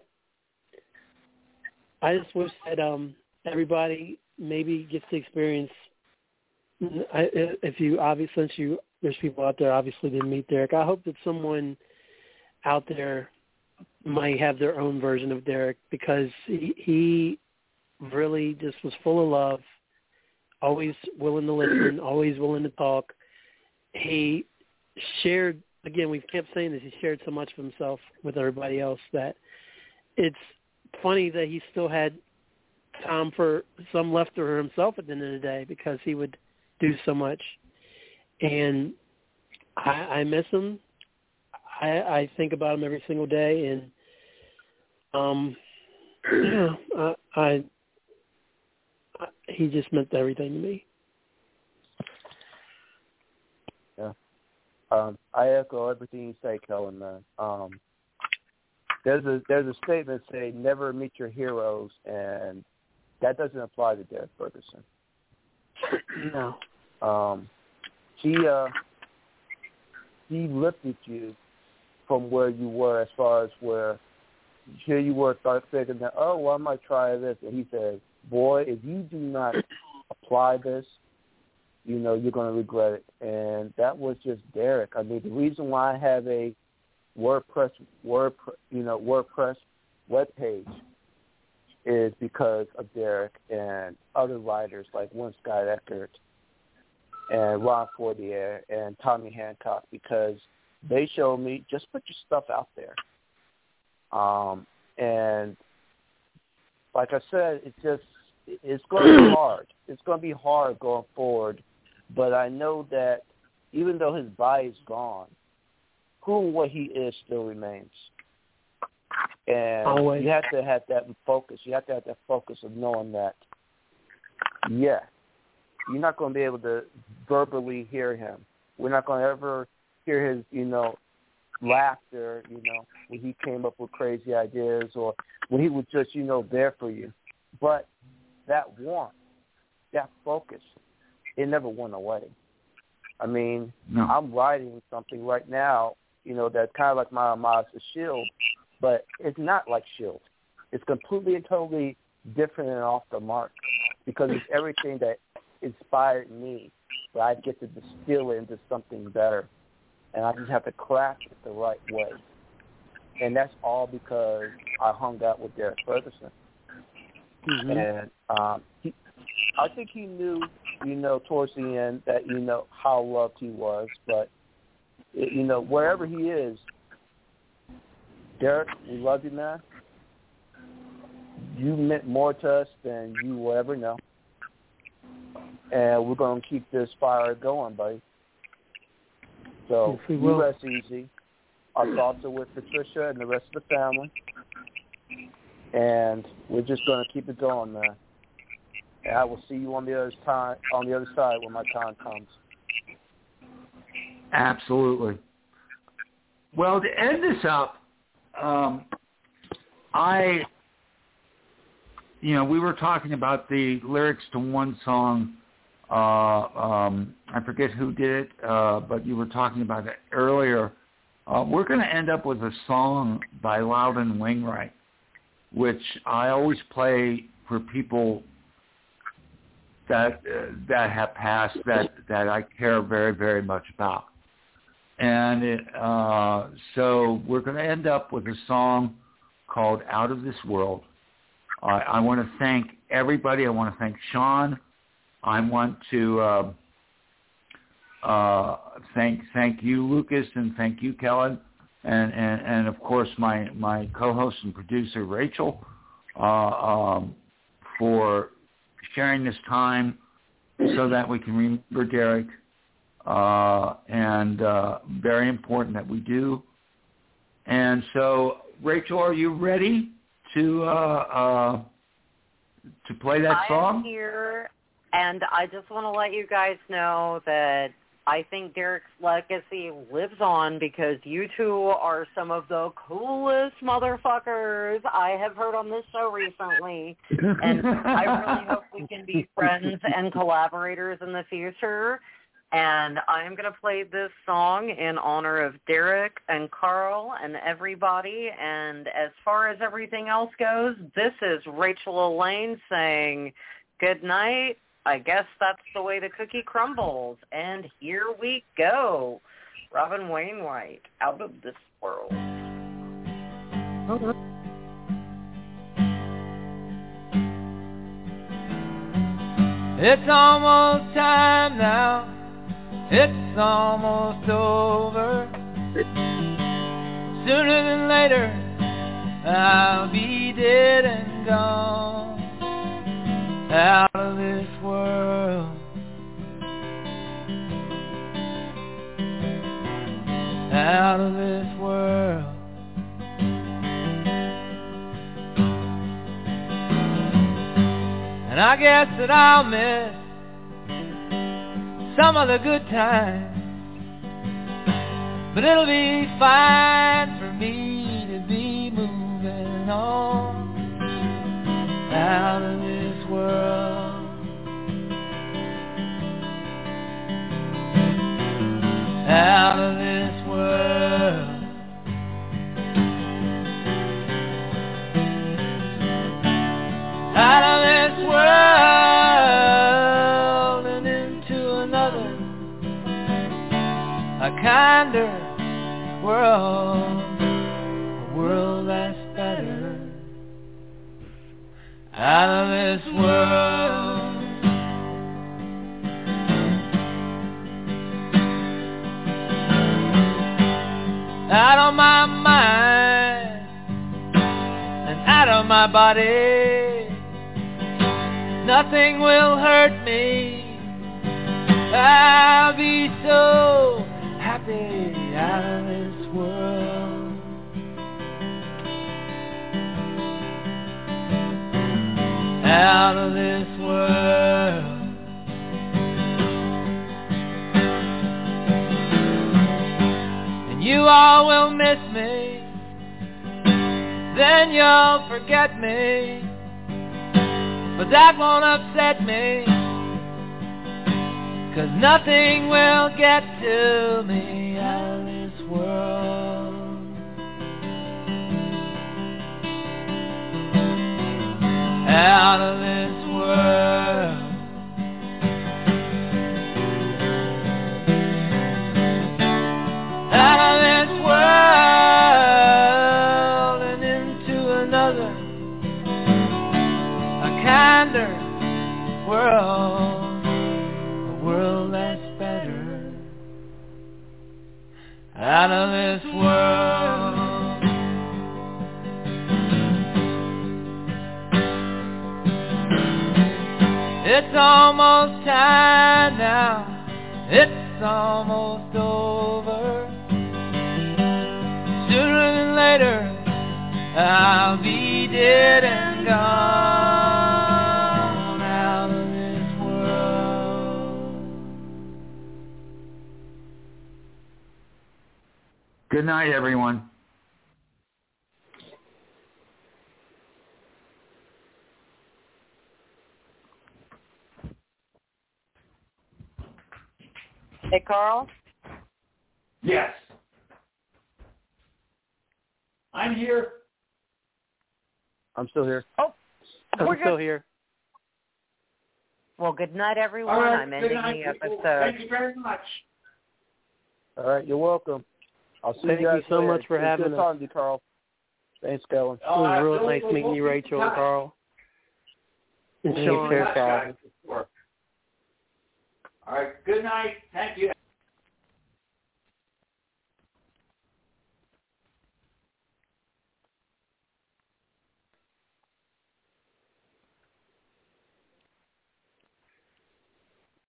I just wish that um everybody maybe gets to experience. I, if you obviously, since you there's people out there obviously didn't meet Derek, I hope that someone out there might have their own version of Derek, because he, he really just was full of love, always willing to listen, always willing to talk. He shared, again, we've kept saying this, he shared so much of himself with everybody else that it's funny that he still had time for some left for himself at the end of the day, because he would do so much. And I, I miss him. I, I think about him every single day, and um, yeah, I, I, I he just meant everything to me. Yeah, um, I echo everything you say, Kellen. Man, um, there's a there's a statement saying never meet your heroes, and that doesn't apply to Derek Ferguson. No. Um, he uh, he lifted you from where you were, as far as where here you were, start thinking that, oh, well, I might try this. And he said, boy, if you do not apply this, you know, you're going to regret it. And that was just Derek. I mean, the reason why I have a WordPress, Word, you know, WordPress webpage is because of Derek and other writers like Win Scott Eckert and Ron Fortier and Tommy Hancock, because they showed me just put your stuff out there. Um, and like I said, it just it's going to be hard. It's going to be hard going forward. But I know that even though his body's gone, who and what he is still remains. And Always. You have to have that focus. You have to have that focus of knowing that, yeah, you're not going to be able to verbally hear him. We're not going to ever hear his, you know, laughter, you know, when he came up with crazy ideas or when he was just, you know, there for you. But that warmth, that focus, it never went away. I mean, no. I'm writing something right now, you know, that's kind of like my homage to Shield, but it's not like Shield. It's completely and totally different and off the mark, because it's everything that inspired me, but I get to distill it into something better. And I just have to craft it the right way. And that's all because I hung out with Derek Ferguson. Mm-hmm. And um, he, I think he knew, you know, towards the end that, you know, how loved he was. But, you know, wherever he is, Derek, we love you, man. You meant more to us than you will ever know. And we're going to keep this fire going, buddy. So Yes, we you will. rest easy. Our thoughts are with Patricia and the rest of the family. And we're just going to keep it going, man. And I will see you on the other time, on the other side when my time comes. Absolutely. Well, to end this up, um, I, you know, we were talking about the lyrics to one song. Uh, um, I forget who did it, uh, but you were talking about it earlier. Uh, we're going to end up with a song by Loudon Wainwright, which I always play for people that uh, that have passed that, that I care very, very much about. And it, uh, so we're going to end up with a song called Out of This World. Uh, I want to thank everybody. I want to thank Sean. I want to uh, uh, thank thank you, Lucas, and thank you, Kellen, and, and, and of course my, my co-host and producer, Rachel, uh, um, for sharing this time so that we can remember Derek. Uh, and uh, very important that we do. And so, Rachel, are you ready to uh, uh, to play that I song? am here, and I just want to let you guys know that I think Derek's legacy lives on because you two are some of the coolest motherfuckers I have heard on this show recently. And I really hope we can be friends and collaborators in the future. And I'm going to play this song in honor of Derek and Carl and everybody. And as far as everything else goes, this is Rachel Elaine saying good night. I guess that's the way the cookie crumbles. And here we go. Robin Wainwright, Out of This World. It's almost time now. It's almost over. Sooner than later, I'll be dead and gone. Out of this world. Out of this world. And I guess that I'll miss some of the good times, but it'll be fine for me to be moving on. Out of this world. Out of this world. Out of this world and into another, a kinder world, a world that's better. Out of this world. Out of my mind and out of my body. Nothing will hurt me. I'll be so happy out of this world. Out of this world. And you all will miss me. Then you'll forget me. But that won't upset me, 'cause nothing will get to me out of this world. Out of this world. Out of this world and into another, a kinder world, a world that's better. Out of this world. It's almost time now. It's almost over. be dead and gone out of this world. Good night, everyone. Hey, Carl? Yes. I'm here. I'm still here. Oh, I'm we're still good. here. Well, good night, everyone. All right, I'm good ending night, the people. episode. Thank you very much. All right, you're welcome. I'll see Thank you guys you so later. much for It's having good us. talking to you, Carl. Thanks, Colin. It was real nice meeting you, Rachel and Carl. And Thank Sean. you, All right, good night. Thank you.